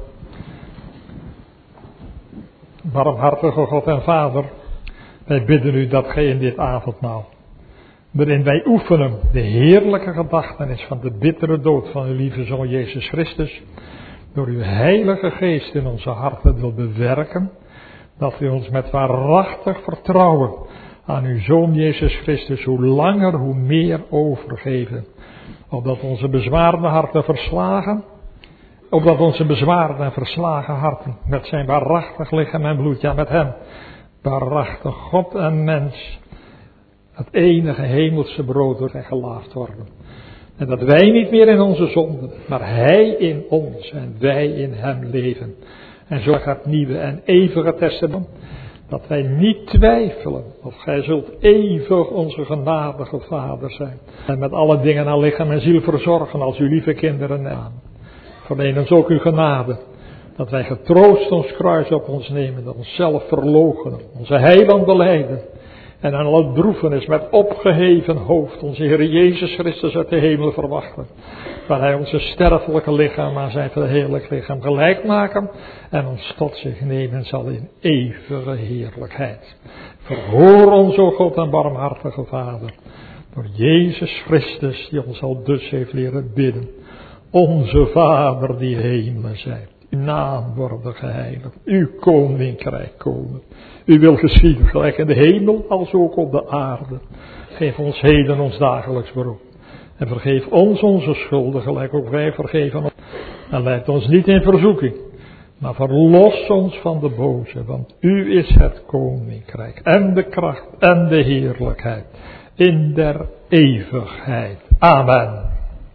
Barmhartige God en Vader, wij bidden u dat gij in dit avondmaal, waarin wij oefenen de heerlijke gedachtenis van de bittere dood van uw lieve Zoon Jezus Christus, door uw Heilige Geest in onze harten wil bewerken, dat u ons met waarachtig vertrouwen aan uw Zoon Jezus Christus hoe langer hoe meer overgeven, opdat onze bezwaarde harten verslagen, opdat onze bezwaarde en verslagen harten met zijn waarachtig lichaam en bloed, ja met hem, waarachtig God en mens, het enige hemelse brood door en gelaafd worden. En dat wij niet meer in onze zonden, maar hij in ons en wij in hem leven. En zo gaat het nieuwe en eeuwige testament, dat wij niet twijfelen of gij zult eeuwig onze genadige Vader zijn. En met alle dingen aan lichaam en ziel verzorgen als uw lieve kinderen aan. Verleen ons ook uw genade, dat wij getroost ons kruis op ons nemen, onszelf verloochenen, onze heiland belijden. En aan alle droefenis met opgeheven hoofd onze Heer Jezus Christus uit de hemel verwachten. Waar hij onze sterfelijke lichaam aan zijn verheerlijk lichaam gelijk maken. En ons tot zich nemen zal in eeuwige heerlijkheid. Verhoor ons, o God en barmhartige Vader. Door Jezus Christus die ons al dus heeft leren bidden. Onze Vader die hemelen zijt. Uw naam worden geheiligd. Uw koninkrijk komen. U wil geschieden gelijk in de hemel als ook op de aarde. Geef ons heden ons dagelijks brood. En vergeef ons onze schulden gelijk ook wij vergeven. En leid ons niet in verzoeking. Maar verlos ons van de boze. Want u is het koninkrijk. En de kracht en de heerlijkheid. In der eeuwigheid. Amen.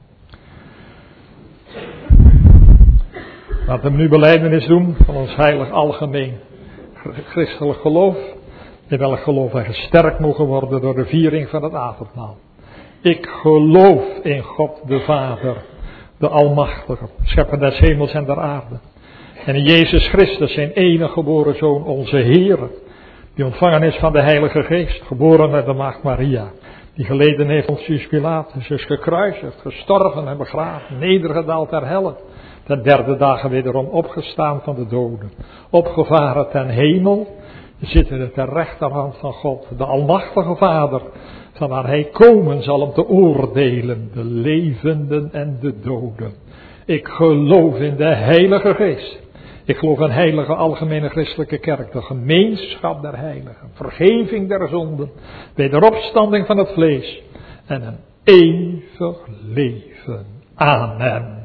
Laten we nu belijdenis doen van ons heilig algemeen christelijk geloof, in welk geloof wij gesterkt mogen worden door de viering van het avondmaal. Ik geloof in God de Vader, de Almachtige, schepper des hemels en der aarde. En in Jezus Christus, zijn enige geboren Zoon, onze Heer, die ontvangen is van de Heilige Geest, geboren uit de Maagd Maria, die geleden heeft Pontius Pilatus, is gekruisigd, gestorven en begraven, nedergedaald ter helle. Ten derde dagen wederom opgestaan van de doden. Opgevaren ten hemel. Zitten ter rechterhand van God. De Almachtige Vader. Van waar hij komen zal om te oordelen. De levenden en de doden. Ik geloof in de Heilige Geest. Ik geloof in heilige algemene christelijke kerk. De gemeenschap der heiligen. Vergeving der zonden. Wederopstanding van het vlees. En een eeuwig leven. Amen.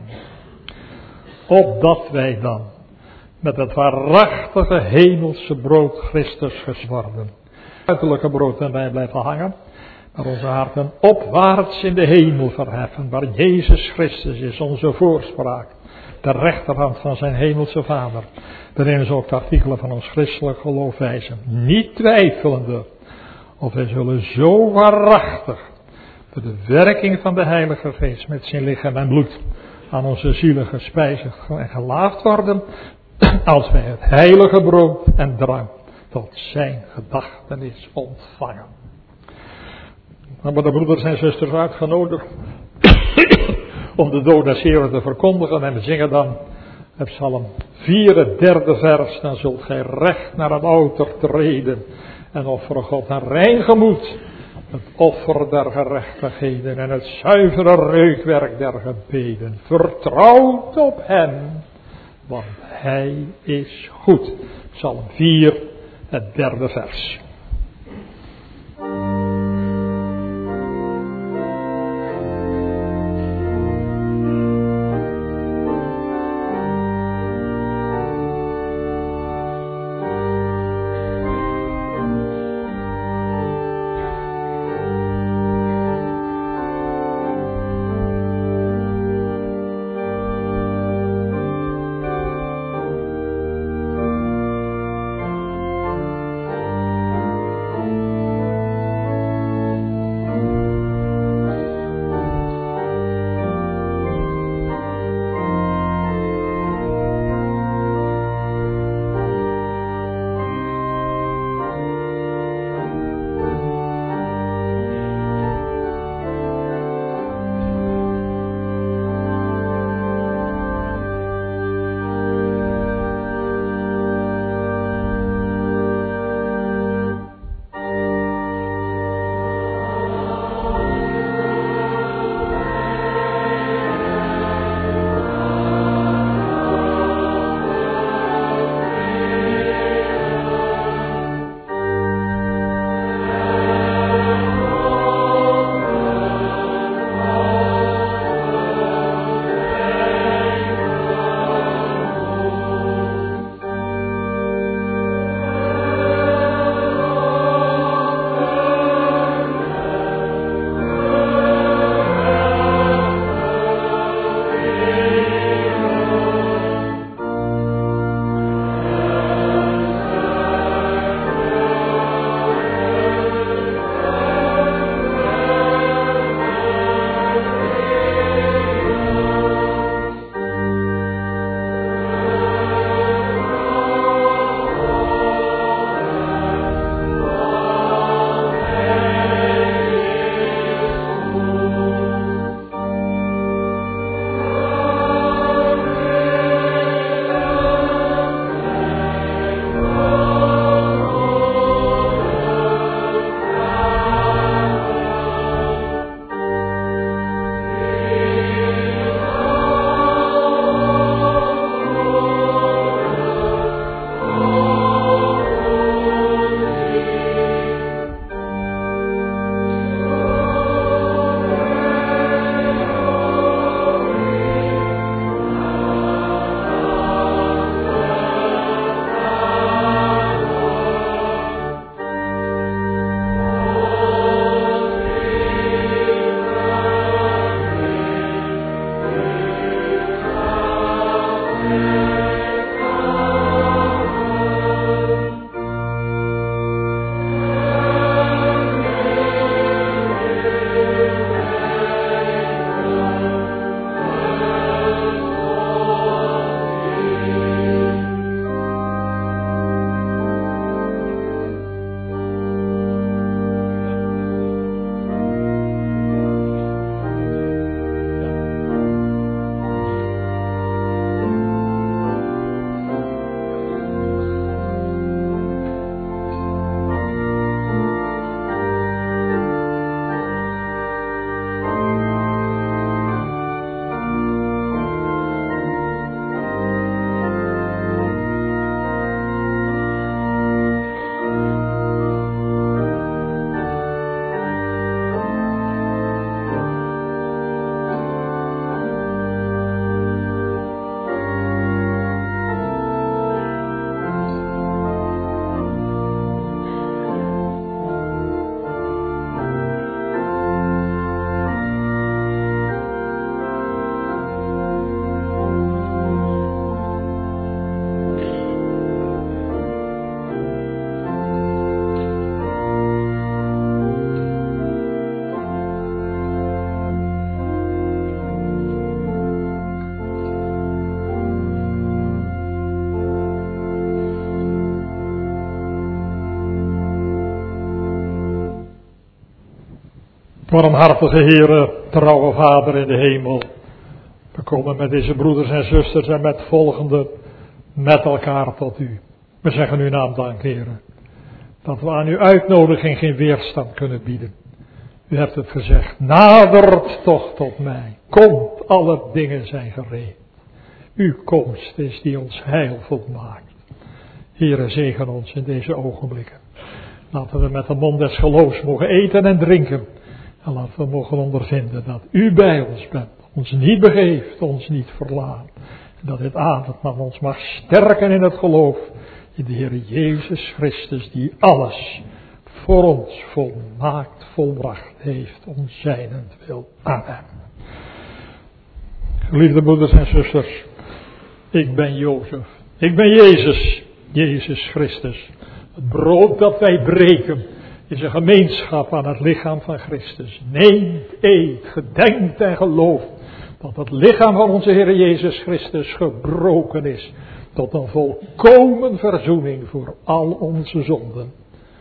Opdat wij dan met het waarachtige hemelse brood Christus geworden. Uiterlijke brood en wij blijven hangen. Maar onze harten opwaarts in de hemel verheffen. Waar Jezus Christus is onze voorspraak. De rechterhand van zijn hemelse Vader. Waarin is ook de artikelen van ons christelijk geloof wijzen. Niet twijfelende. Of wij zullen zo waarachtig. Door de werking van de Heilige Geest met zijn lichaam en bloed. Aan onze zielen gespijzigd en gelaafd worden, als wij het heilige brood en drank tot zijn gedachtenis ontvangen. Dan worden de broeders en zusters uitgenodigd om de dood des Heeren te verkondigen en we zingen dan het psalm vier, het derde vers, dan zult gij recht naar het altaar treden en offeren God een rein gemoed. Het offer der gerechtigheden en het zuivere reukwerk der gebeden. Vertrouwt op hem, want hij is goed. Psalm vier, het derde vers. Barmhartige Heere, trouwe Vader in de hemel. We komen met deze broeders en zusters en met volgende met elkaar tot u. We zeggen uw naam dank, Heere. Dat we aan uw uitnodiging geen weerstand kunnen bieden. U hebt het gezegd, nadert toch tot mij. Komt, alle dingen zijn gereed. Uw komst is die ons heil volmaakt. Heere, zegen ons in deze ogenblikken. Laten we met de mond des geloofs mogen eten en drinken. En laten we mogen ondervinden dat u bij ons bent. Ons niet begeeft, ons niet verlaat. En dat dit avondmaal ons mag sterken in het geloof. In de Heer Jezus Christus die alles voor ons volmaakt volbracht heeft. Om zijnentwil. Amen. Geliefde broeders en zusters. Ik ben Jozef. Ik ben Jezus. Jezus Christus. Het brood dat wij breken is een gemeenschap aan het lichaam van Christus. Neemt, eet, gedenkt en gelooft dat het lichaam van onze Heer Jezus Christus gebroken is tot een volkomen verzoening voor al onze zonden.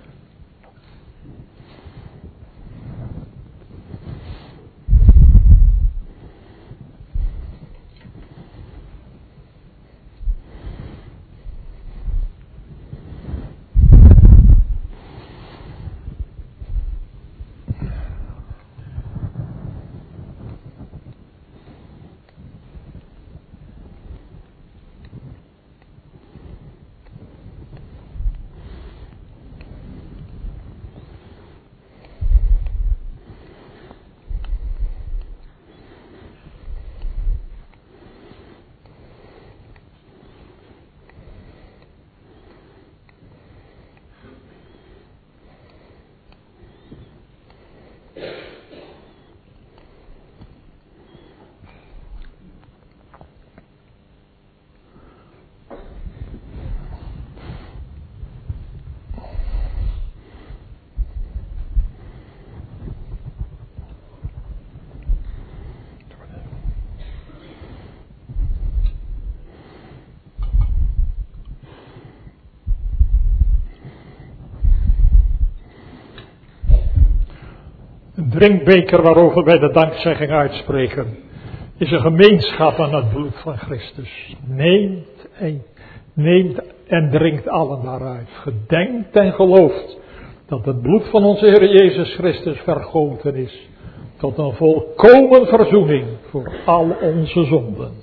De drinkbeker waarover wij de dankzegging uitspreken, is een gemeenschap aan het bloed van Christus. Neemt en, neemt en drinkt allen daaruit. Gedenkt en gelooft dat het bloed van onze Heer Jezus Christus vergoten is tot een volkomen verzoening voor al onze zonden.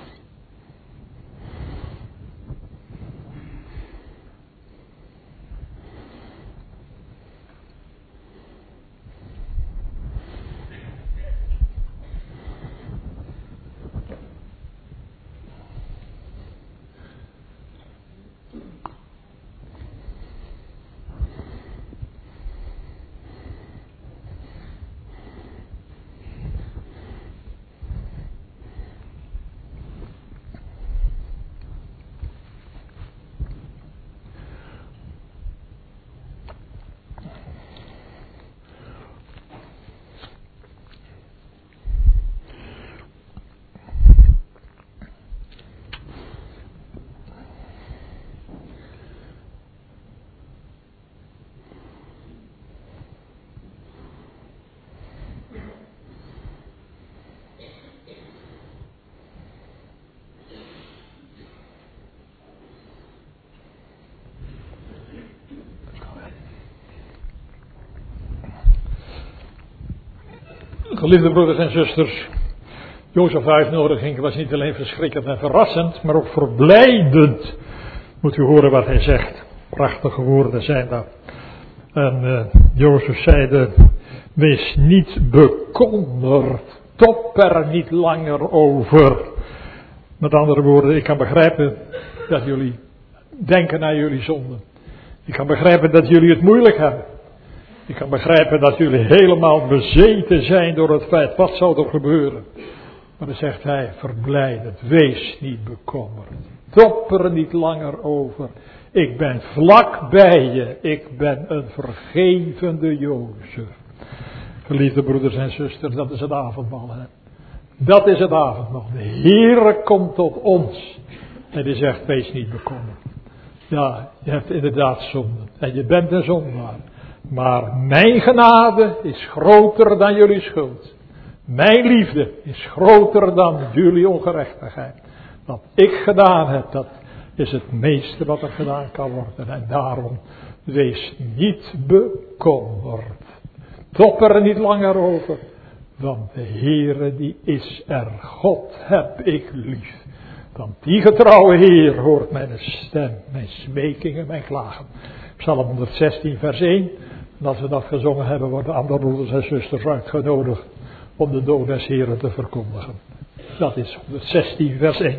Geliefde broeders en zusters, Jozefs uitnodiging was niet alleen verschrikkend en verrassend, maar ook verblijdend. Moet u horen wat hij zegt. Prachtige woorden zijn dat. En uh, Jozef zeide, wees niet bekommerd, top er niet langer over. Met andere woorden, ik kan begrijpen dat jullie denken aan jullie zonden. Ik kan begrijpen dat jullie het moeilijk hebben. Ik kan begrijpen dat jullie helemaal bezeten zijn door het feit, wat zou er gebeuren? Maar dan zegt hij, verblijdend, wees niet bekommerd. Top er niet langer over. Ik ben vlak bij je. Ik ben een vergevende Jozef. Geliefde broeders en zusters, dat is het avondmaal. Hè? Dat is het avondmaal. De Heere komt tot ons. En die zegt, wees niet bekommerd. Ja, je hebt inderdaad zonde. En je bent een zondaar. Maar mijn genade is groter dan jullie schuld. Mijn liefde is groter dan jullie ongerechtigheid. Wat ik gedaan heb, dat is het meeste wat er gedaan kan worden. En daarom, wees niet bekommerd. Top er niet langer over. Want de Heere die is er. God heb ik lief. Want die getrouwe Heer hoort mijn stem, mijn smekingen, mijn klagen. Psalm honderdzestien vers één. En als we dat gezongen hebben, worden andere broeders en zusters uitgenodigd om de dood des Heeren te verkondigen. Dat is honderdzestien vers één.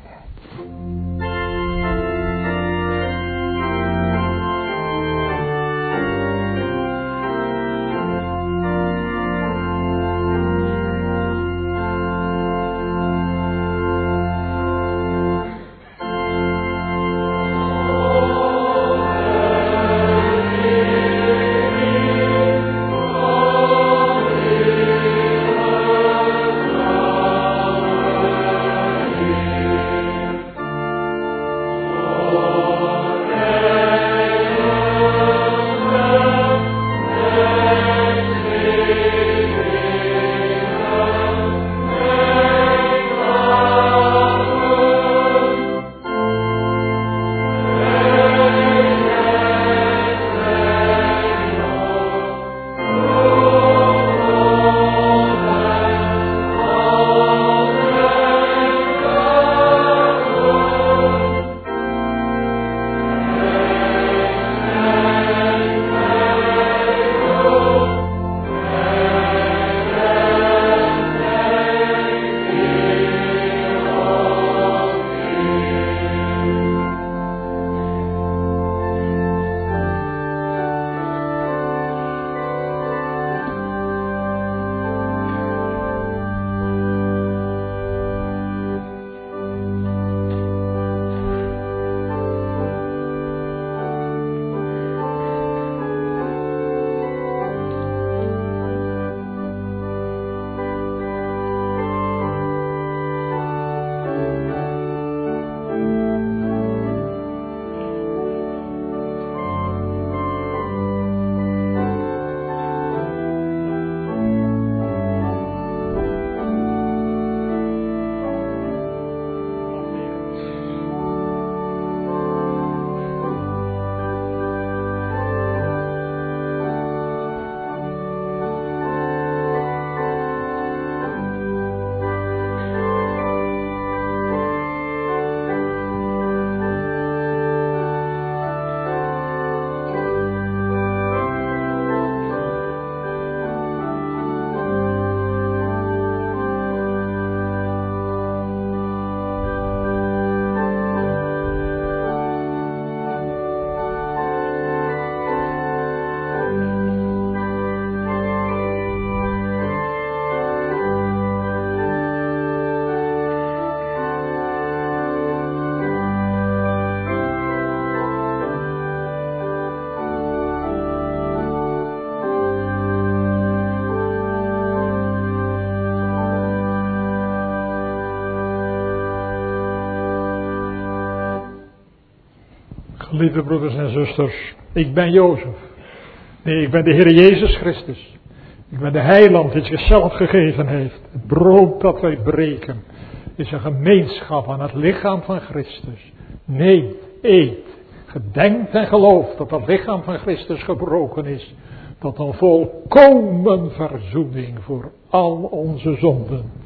Lieve broeders en zusters, ik ben Jozef. Nee, ik ben de Heer Jezus Christus. Ik ben de heiland die zichzelf gegeven heeft. Het brood dat wij breken is een gemeenschap aan het lichaam van Christus. Neemt, eet, gedenkt en gelooft dat het lichaam van Christus gebroken is. Tot een volkomen verzoening voor al onze zonden.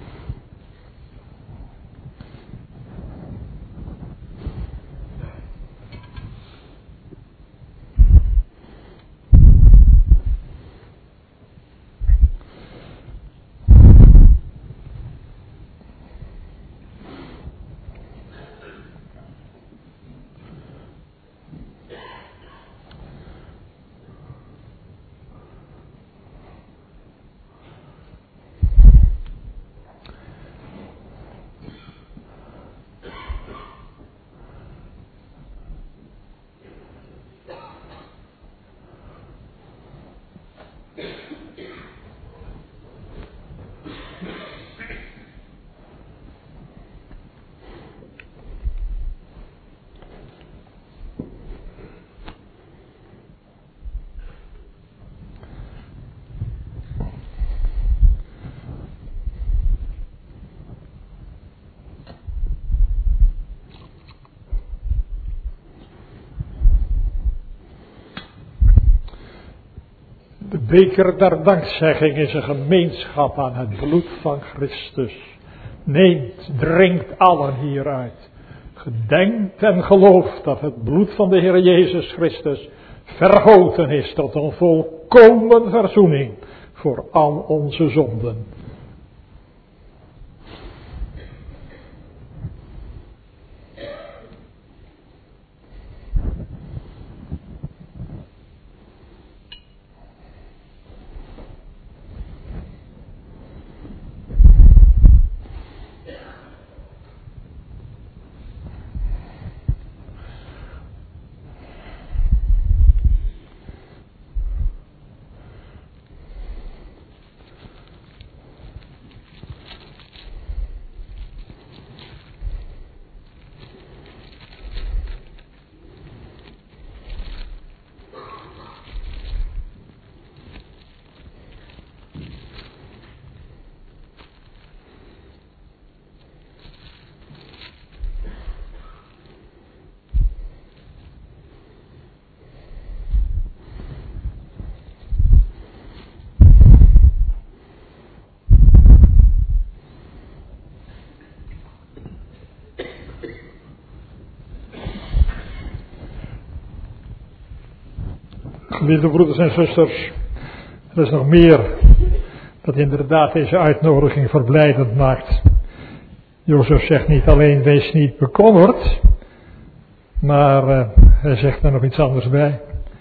De beker der dankzegging is een gemeenschap aan het bloed van Christus. Neemt, drinkt allen hieruit. Gedenkt en gelooft dat het bloed van de Heer Jezus Christus vergoten is tot een volkomen verzoening voor al onze zonden. Geliefde broeders en zusters, er is nog meer dat inderdaad deze uitnodiging verblijdend maakt. Jozef zegt niet alleen wees niet bekommerd, maar uh, hij zegt er nog iets anders bij.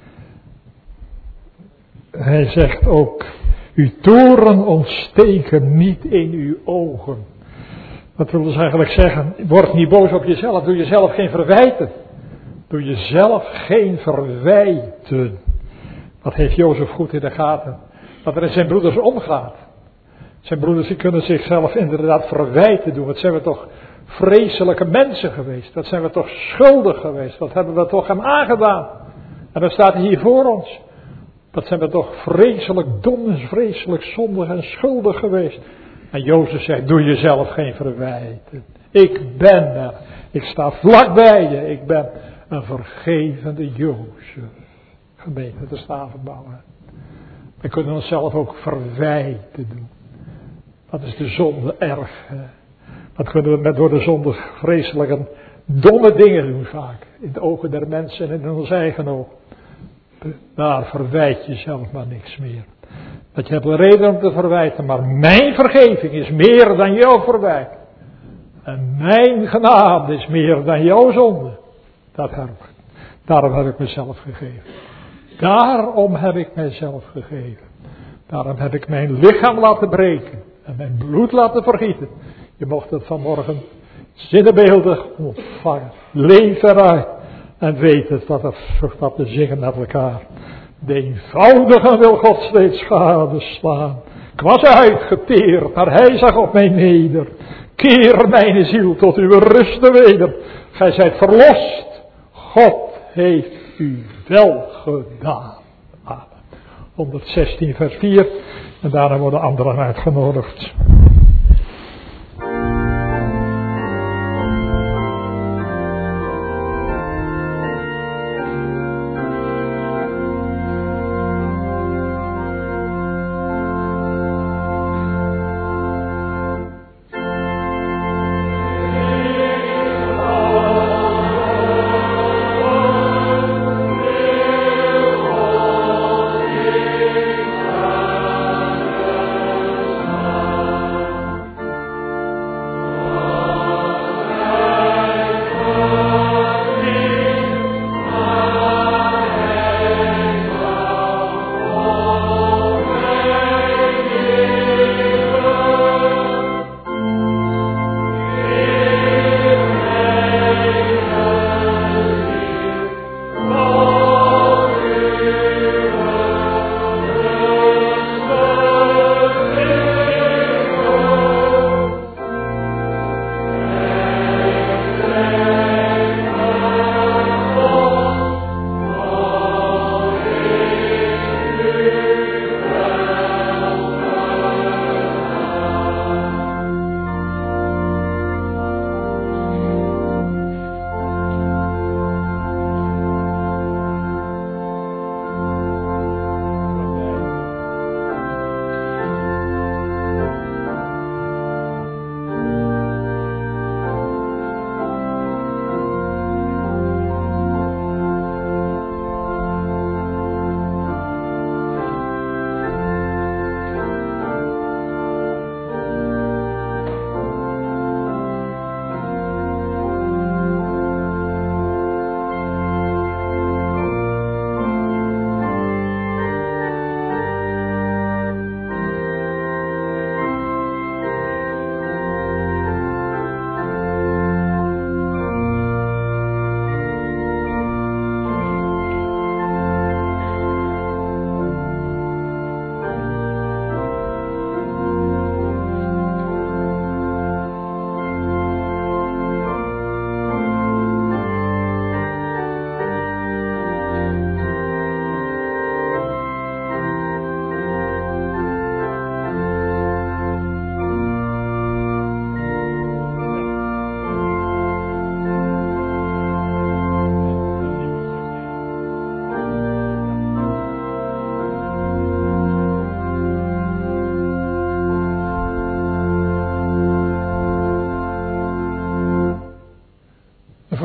Hij zegt ook, uw toren ontsteken niet in uw ogen. Dat wil dus eigenlijk zeggen, word niet boos op jezelf, doe jezelf geen verwijten. Doe jezelf geen verwijten. Dat heeft Jozef goed in de gaten. Dat er in zijn broeders omgaat. Zijn broeders die kunnen zichzelf inderdaad verwijten doen. Wat zijn we toch vreselijke mensen geweest. Wat zijn we toch schuldig geweest. Wat hebben we toch hem aangedaan. En dan staat hij hier voor ons. Wat zijn we toch vreselijk dom en vreselijk zondig en schuldig geweest. En Jozef zegt, doe jezelf geen verwijten. Ik ben er. Ik sta vlakbij je. Ik ben een vergevende Jozef. Gemeente, dat is de avondmaal. We kunnen onszelf ook verwijten doen. Wat is de zonde erg? Hè? Wat kunnen we met door de zonde vreselijke domme dingen doen vaak. In de ogen der mensen en in ons eigen oog. Daar verwijt je zelf maar niks meer. Dat je hebt een reden om te verwijten. Maar mijn vergeving is meer dan jouw verwijt. En mijn genade is meer dan jouw zonde. Dat heb ik. Daarom heb ik mezelf gegeven. Daarom heb ik mijzelf gegeven. Daarom heb ik mijn lichaam laten breken. En mijn bloed laten vergieten. Je mocht het vanmorgen zinnebeeldig ontvangen. Leef eruit. En weet het wat er wat te zingen met elkaar. De eenvoudige wil God steeds gadeslaan. Ik was uitgeteerd, maar hij zag op mij neder. Keer mijn ziel tot uw rusten weder. Gij zijt verlost. God heeft u wel gedaan. Amen. honderdzestien vers vier. En daarna worden anderen uitgenodigd.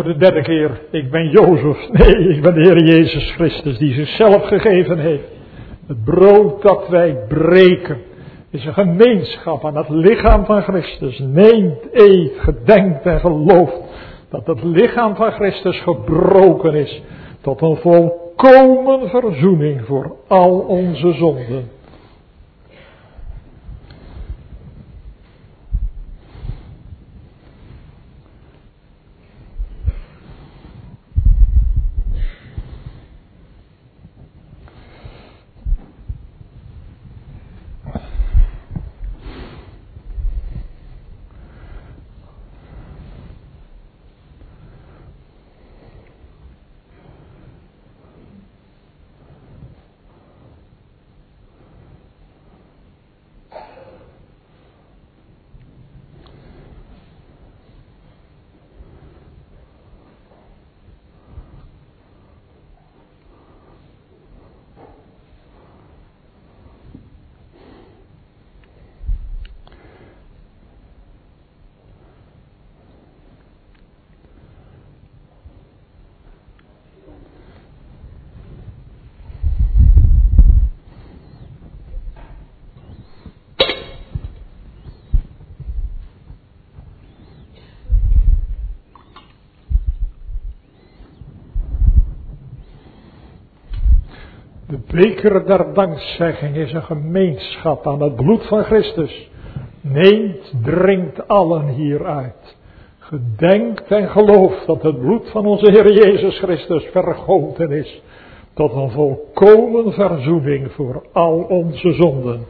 de derde keer, ik ben Jozef. Nee, ik ben de Heer Jezus Christus die zichzelf gegeven heeft. Het brood dat wij breken is een gemeenschap aan het lichaam van Christus. Neemt, eet, gedenkt en gelooft dat het lichaam van Christus gebroken is tot een volkomen verzoening voor al onze zonden. De beker der dankzegging is een gemeenschap aan het bloed van Christus. Neemt, drinkt allen hieruit. Gedenkt en gelooft dat het bloed van onze Heer Jezus Christus vergoten is tot een volkomen verzoening voor al onze zonden.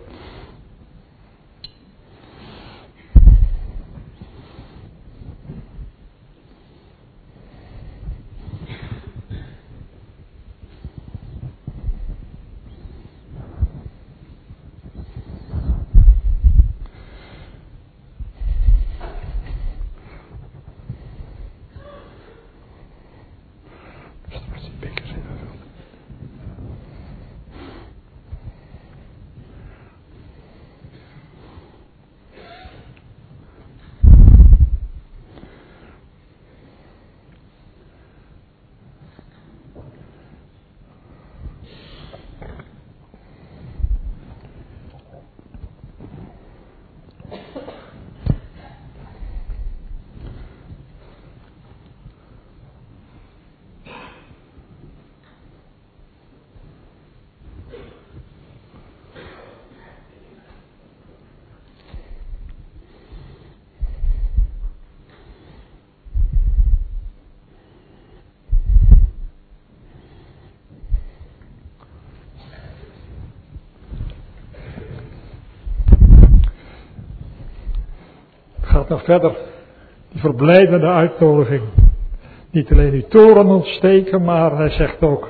Gaat nog verder, die verblijdende uitnodiging. Niet alleen uw toren ontsteken, maar hij zegt ook: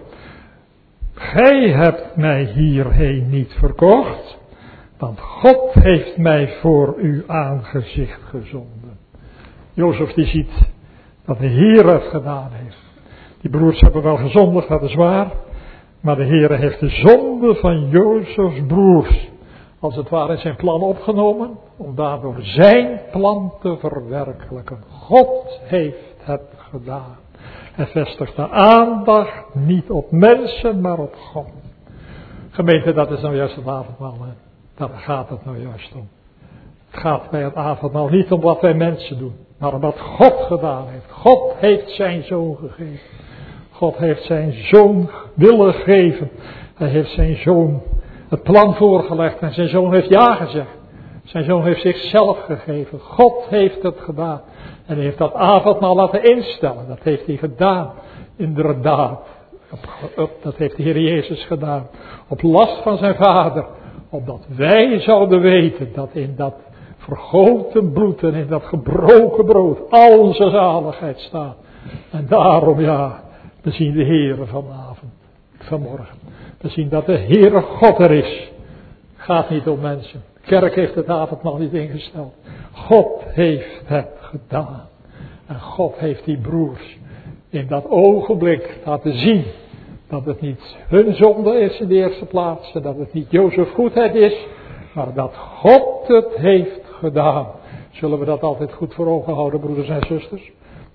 gij hebt mij hierheen niet verkocht, want God heeft mij voor uw aangezicht gezonden. Jozef die ziet dat de Heer het gedaan heeft. Die broers hebben wel gezondigd, dat is waar, maar de Heer heeft de zonde van Jozefs broers als het ware in zijn plan opgenomen, om daardoor zijn plan te verwerkelijken. God heeft het gedaan. Hij vestigt de aandacht niet op mensen, maar op God. Gemeente, dat is nou juist het avondmaal. Hè? Daar gaat het nou juist om. Het gaat bij het avondmaal niet om wat wij mensen doen, maar om wat God gedaan heeft. God heeft zijn zoon gegeven. God heeft zijn zoon willen geven. Hij heeft zijn zoon het plan voorgelegd en zijn zoon heeft ja gezegd. Zijn zoon heeft zichzelf gegeven. God heeft het gedaan. En hij heeft dat avondmaal laten instellen. Dat heeft hij gedaan. Inderdaad. Op, op, dat heeft de Heer Jezus gedaan. Op last van zijn Vader. Opdat wij zouden weten dat in dat vergoten bloed en in dat gebroken brood al onze zaligheid staat. En daarom ja, we zien de Heer vanavond. Vanmorgen. We zien dat de Heere God er is. Gaat niet om mensen. De kerk heeft het avondmaal niet ingesteld. God heeft het gedaan. En God heeft die broers in dat ogenblik laten zien dat het niet hun zonde is in de eerste plaats. En dat het niet Jozefs goedheid is. Maar dat God het heeft gedaan. Zullen we dat altijd goed voor ogen houden, broeders en zusters?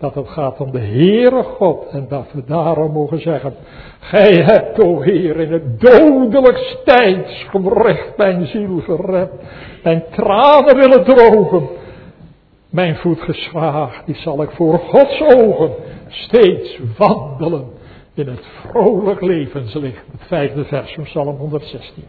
dat het gaat om de Heere God. En dat we daarom mogen zeggen, gij hebt, o Heer, in het dodelijkst tijdsgerecht mijn ziel gered. Mijn tranen willen drogen. Mijn voet geschraagd, die zal ik voor Gods ogen steeds wandelen in het vrolijk levenslicht. Het vijfde vers van Psalm honderdzestien.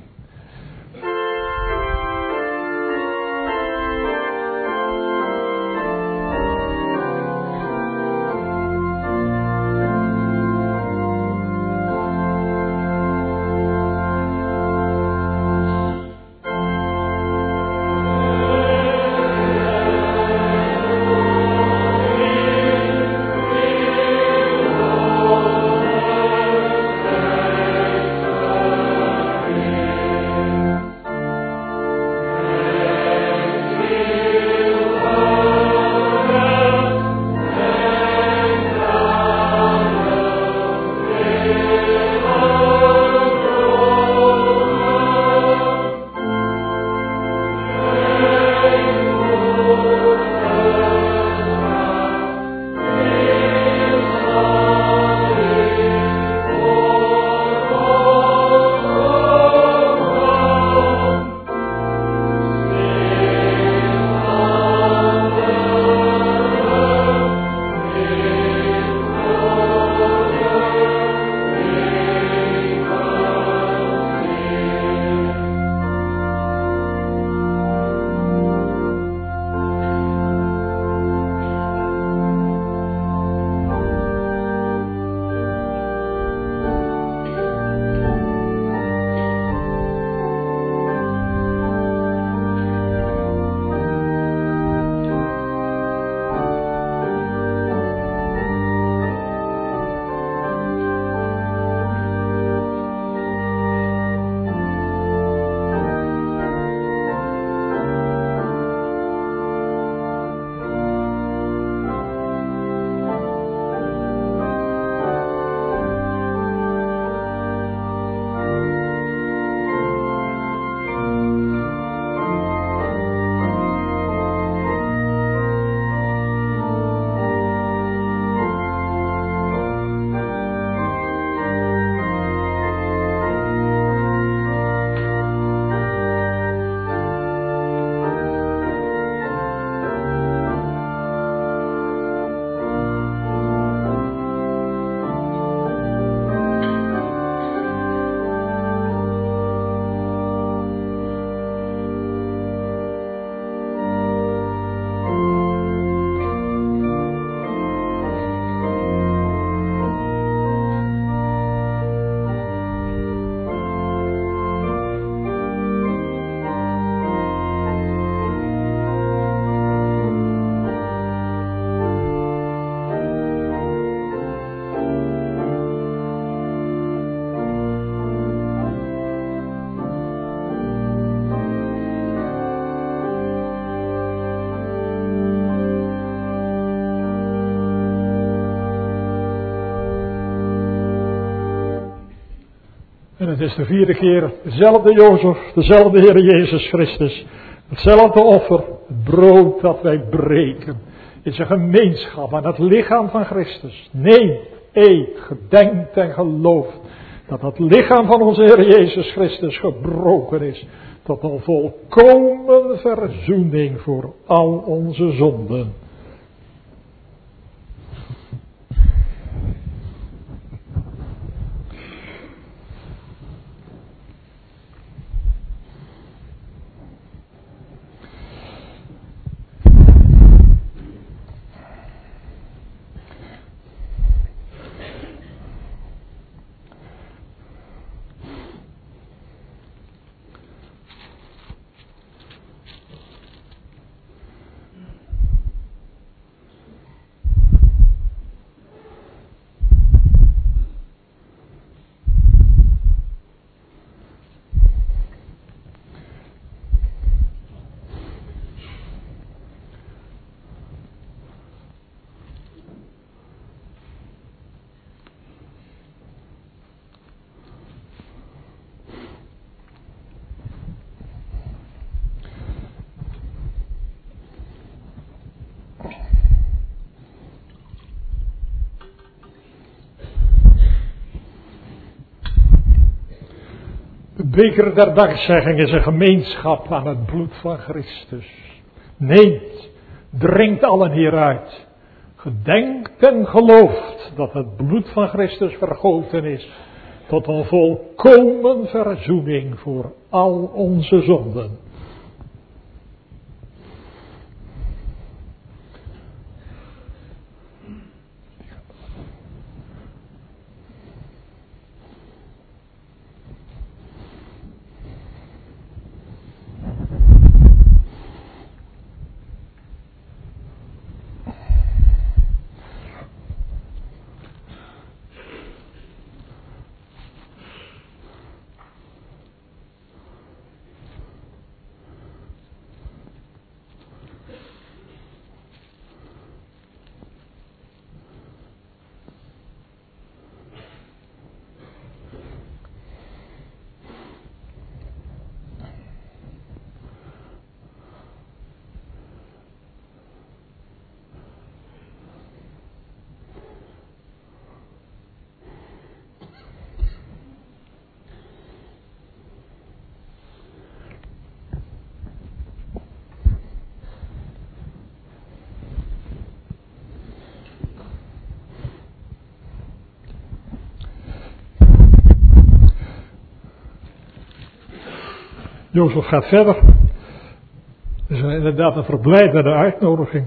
En het is de vierde keer dezelfde Jozef, dezelfde Heer Jezus Christus. Hetzelfde offer, het brood dat wij breken. Is een gemeenschap aan het lichaam van Christus. Neem, eet, gedenkt en gelooft dat het lichaam van onze Heer Jezus Christus gebroken is. Tot een volkomen verzoening voor al onze zonden. beker der dankzegging is een gemeenschap aan het bloed van Christus. Neemt, drinkt allen hieruit. Gedenkt en gelooft dat het bloed van Christus vergoten is tot een volkomen verzoening voor al onze zonden. Jozef gaat verder. Het is inderdaad een verblijdende uitnodiging.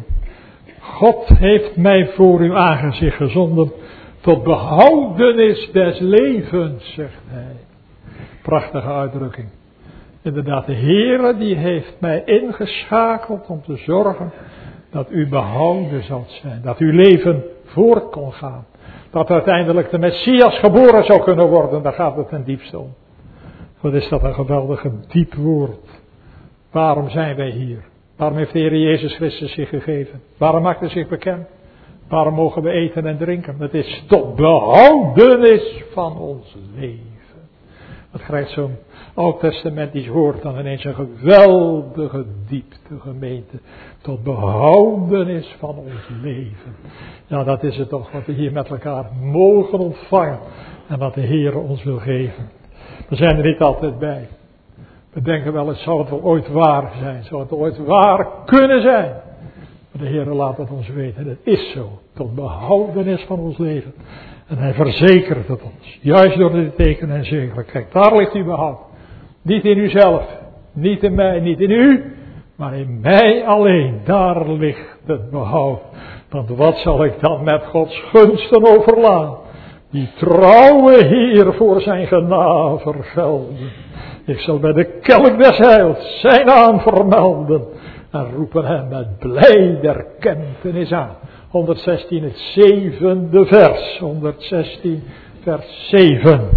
God heeft mij voor uw aangezicht gezonden tot behoudenis des levens, zegt hij. Prachtige uitdrukking. Inderdaad, de Heere die heeft mij ingeschakeld om te zorgen dat u behouden zult zijn. Dat uw leven voort kon gaan. Dat uiteindelijk de Messias geboren zou kunnen worden. Daar gaat het ten diepste om. Wat is dat een geweldige diep woord. Waarom zijn wij hier? Waarom heeft de Heer Jezus Christus zich gegeven? Waarom maakt hij zich bekend? Waarom mogen we eten en drinken? Het is tot behoudenis van ons leven. Dat krijgt zo'n oud-testamentisch woord dan ineens een geweldige diepte, gemeente. Tot behoudenis van ons leven. Ja, dat is het toch wat we hier met elkaar mogen ontvangen. En wat de Heer ons wil geven. We zijn er niet altijd bij. We denken wel eens, zou het wel ooit waar zijn? Zou het ooit waar kunnen zijn? Maar de Heer laat het ons weten. Het is zo. Tot behoudenis van ons leven. En hij verzekert het ons. Juist door dit teken en zegelen. Kijk, daar ligt uw behoud. Niet in uzelf. Niet in mij. Niet in u. Maar in mij alleen. Daar ligt het behoud. Want wat zal ik dan met Gods gunsten overlaan? Die trouwe Heer voor zijn genade vergelden. Ik zal bij de kelk des heils zijn naam vermelden. En roepen hem met blij der kentenis aan. honderdzestien, het zevende vers. honderdzestien, vers zeven.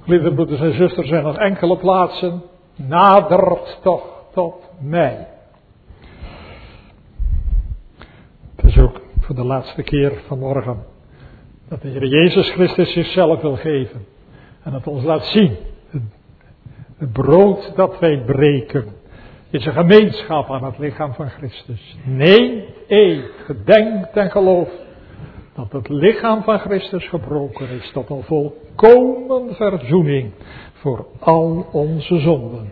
Lieve broeders en zusters, zijn nog enkele plaatsen. Nadert toch tot mij. Het is ook voor de laatste keer vanmorgen dat de Heer Jezus Christus zichzelf wil geven. En dat ons laat zien. Het brood dat wij breken is een gemeenschap aan het lichaam van Christus. Neem, eet, gedenkt en geloof dat het lichaam van Christus gebroken is tot een volkomen verzoening voor al onze zonden.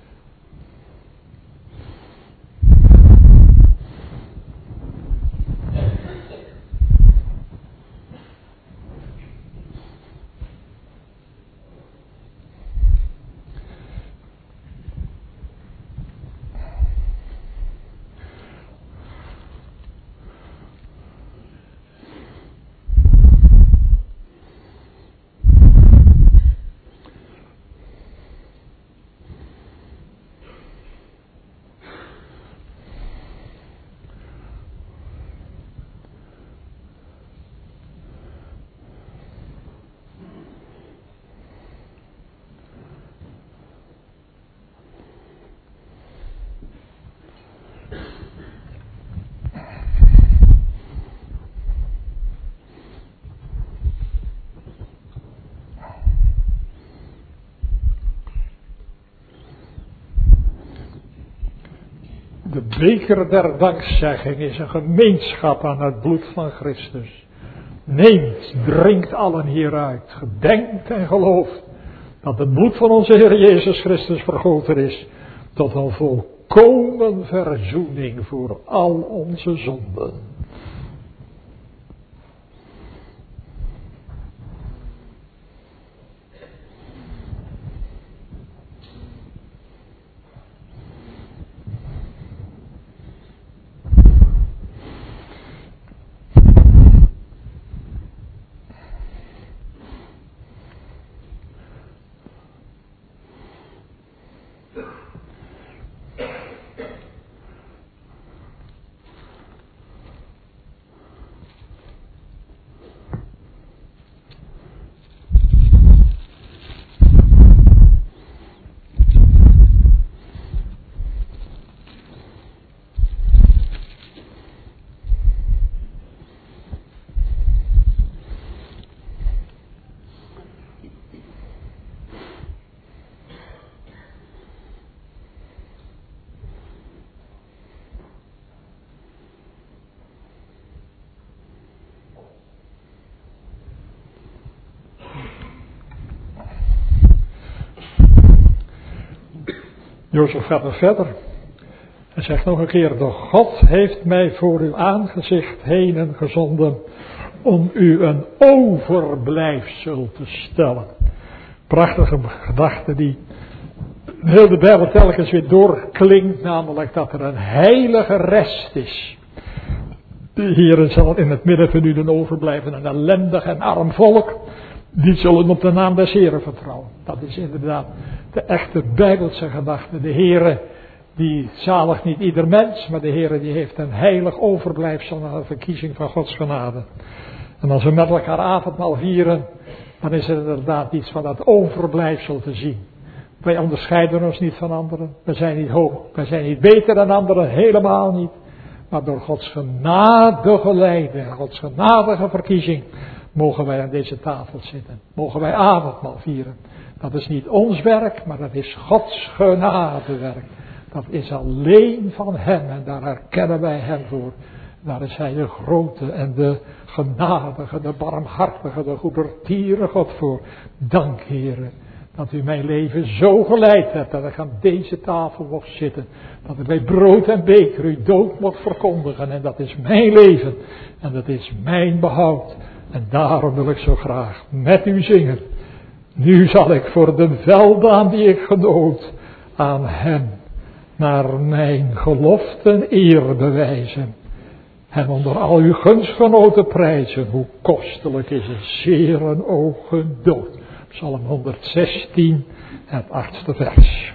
De beker der dankzegging is een gemeenschap aan het bloed van Christus. Neemt, drinkt allen hieruit, gedenkt en gelooft dat het bloed van onze Heer Jezus Christus vergoten is tot een volkomen verzoening voor al onze zonden. Jozef gaat nog verder. Hij zegt nog een keer, de God heeft mij voor uw aangezicht heen gezonden om u een overblijfsel te stellen. Prachtige gedachte die heel de Bijbel telkens weer doorklinkt, namelijk dat er een heilige rest is. De Heer zal in het midden van u den overblijven, een ellendig en arm volk. Die zullen op de naam des Heren vertrouwen. Dat is inderdaad de echte Bijbelse gedachte. De Heere die zaligt niet ieder mens, maar de Heere die heeft een heilig overblijfsel naar de verkiezing van Gods genade. En als we met elkaar avondmaal vieren, dan is er inderdaad iets van dat overblijfsel te zien. Wij onderscheiden ons niet van anderen. We zijn niet hoog, we zijn niet beter dan anderen, helemaal niet. Maar door Gods genadige leiding, Gods genadige verkiezing, mogen wij aan deze tafel zitten. Mogen wij avondmaal vieren. Dat is niet ons werk, maar dat is Gods genadewerk. Dat is alleen van Hem en daar herkennen wij Hem voor. Daar is Hij de grote en de genadige, de barmhartige, de goedertiere God voor. Dank, Heere, dat u mijn leven zo geleid hebt dat ik aan deze tafel mocht zitten. Dat ik bij brood en beker uw dood mocht verkondigen. En dat is mijn leven en dat is mijn behoud. En daarom wil ik zo graag met u zingen. Nu zal ik voor de veldaan die ik genoot aan Hem naar mijn geloften eer bewijzen. En onder al uw gunstgenoten prijzen, hoe kostelijk is het zeer een ogen dood. Psalm honderdzestien, het achtste vers.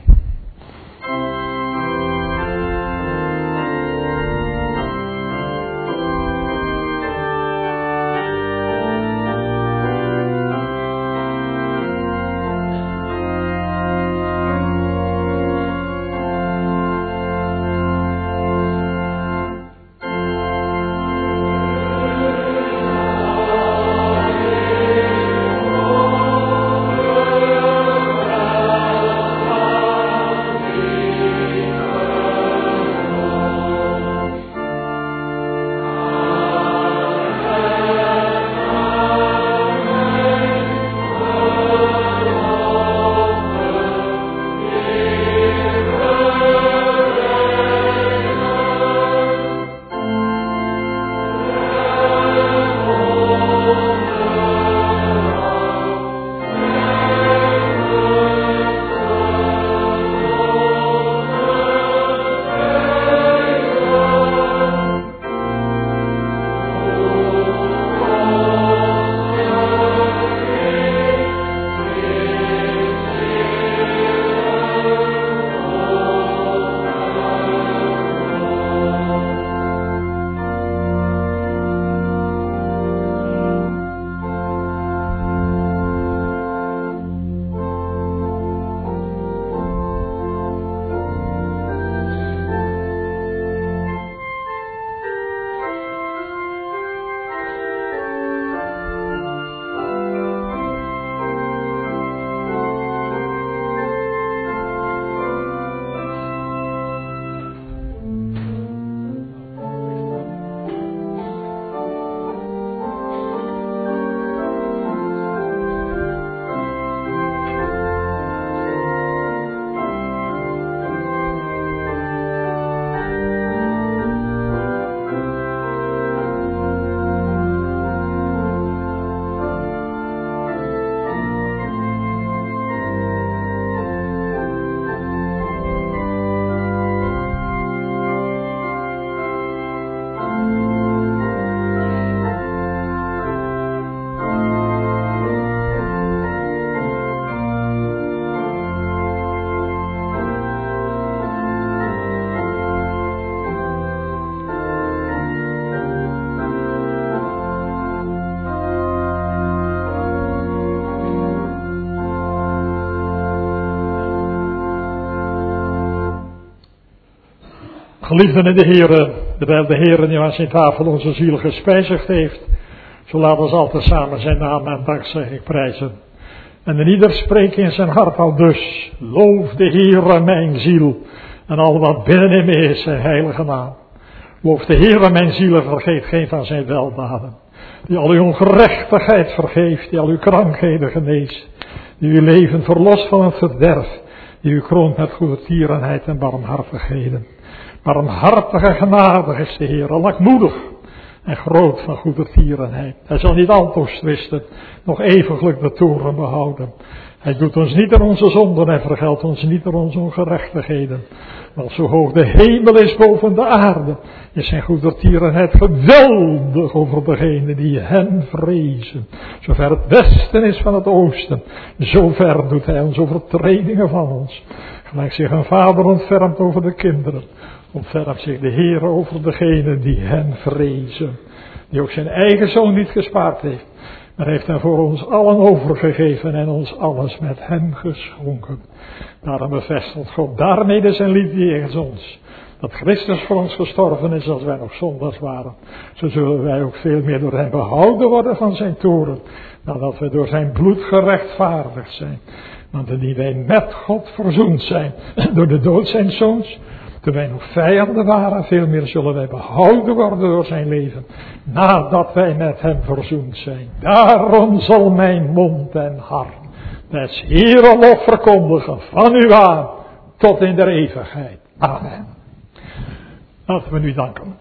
Geliefden in de Heere, terwijl de Heere nu aan zijn tafel onze ziel gespijzigd heeft, zo laten we altijd samen zijn naam en dankzegging prijzen. En de ieder spreekt in zijn hart al dus, loof de Heere mijn ziel, en al wat binnen in me is zijn heilige naam. Loof de Heere mijn ziel en vergeet geen van zijn weldaden, die al uw ongerechtigheid vergeeft, die al uw krankheden geneest, die uw leven verlost van het verderf, die u kroont met goedertierenheid en barmhartigheden. Barmhartige en genadig is de Heer, langmoedig en groot van goedertierenheid. Hij zal niet altoos twisten, nog eeuwiglijk de toren behouden. Hij doet ons niet door onze zonden en vergeldt ons niet door onze ongerechtigheden. Want zo hoog de hemel is boven de aarde, is zijn goedertierenheid geweldig over degenen die hem vrezen. Zover het westen is van het oosten, zover doet hij ons overtredingen van ons. Gelijk zich een vader ontfermt over de kinderen, ontfermt zich de Heer over degenen die hem vrezen. Die ook zijn eigen zoon niet gespaard heeft, maar heeft hem voor ons allen overgegeven en ons alles met hem geschonken. Daarom bevestigt God daarmee zijn liefde jegens ons. Dat Christus voor ons gestorven is als wij nog zondaars waren. Zo zullen wij ook veel meer door hem behouden worden van zijn toren, dan dat we door zijn bloed gerechtvaardigd zijn. Want indien wij met God verzoend zijn door de dood zijn zoons, toen wij nog vijanden waren, veel meer zullen wij behouden worden door zijn leven, nadat wij met hem verzoend zijn. Daarom zal mijn mond en hart des Heeren lof verkondigen, van u aan, tot in der eeuwigheid. Amen. Laten we nu danken.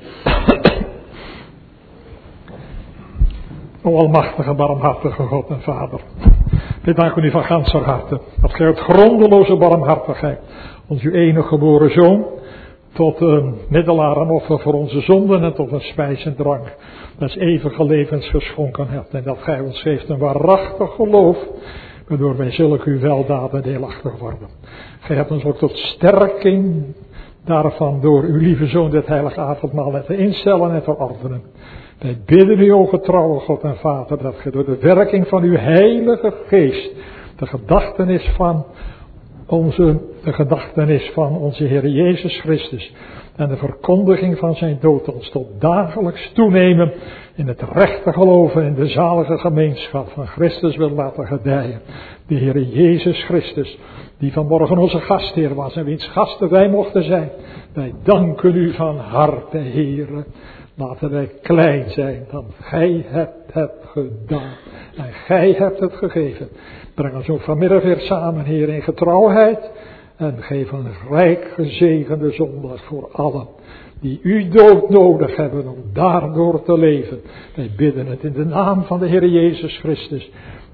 O almachtige, barmhartige God en Vader. Wij danken u van ganser harte, dat gij uit grondeloze barmhartigheid ons uw enige geboren Zoon tot een middelaar en offer voor onze zonden en tot een spijs en drank des eeuwige levens geschonken hebt. En dat gij ons geeft een waarachtig geloof, waardoor wij zulke uw weldaden deelachtig worden. Gij hebt ons ook tot sterking daarvan door uw lieve Zoon dit heilige avondmaal te instellen en te ordenen. Wij bidden u, o getrouwe God en Vader, dat gij door de werking van uw heilige geest de gedachtenis van onze, de gedachtenis van onze Heer Jezus Christus en de verkondiging van zijn dood ons tot dagelijks toenemen in het rechte geloven in de zalige gemeenschap van Christus wil laten gedijen. De Heer Jezus Christus, die vanmorgen onze gastheer was en wiens gasten wij mochten zijn. Wij danken u van harte, Heere. Laten wij klein zijn, want gij hebt het gedaan en gij hebt het gegeven. Breng ons ook vanmiddag weer samen, Heer, in getrouwheid en geef een rijk gezegende zondag voor allen die uw dood nodig hebben om daardoor te leven. Wij bidden het in de naam van de Heer Jezus Christus.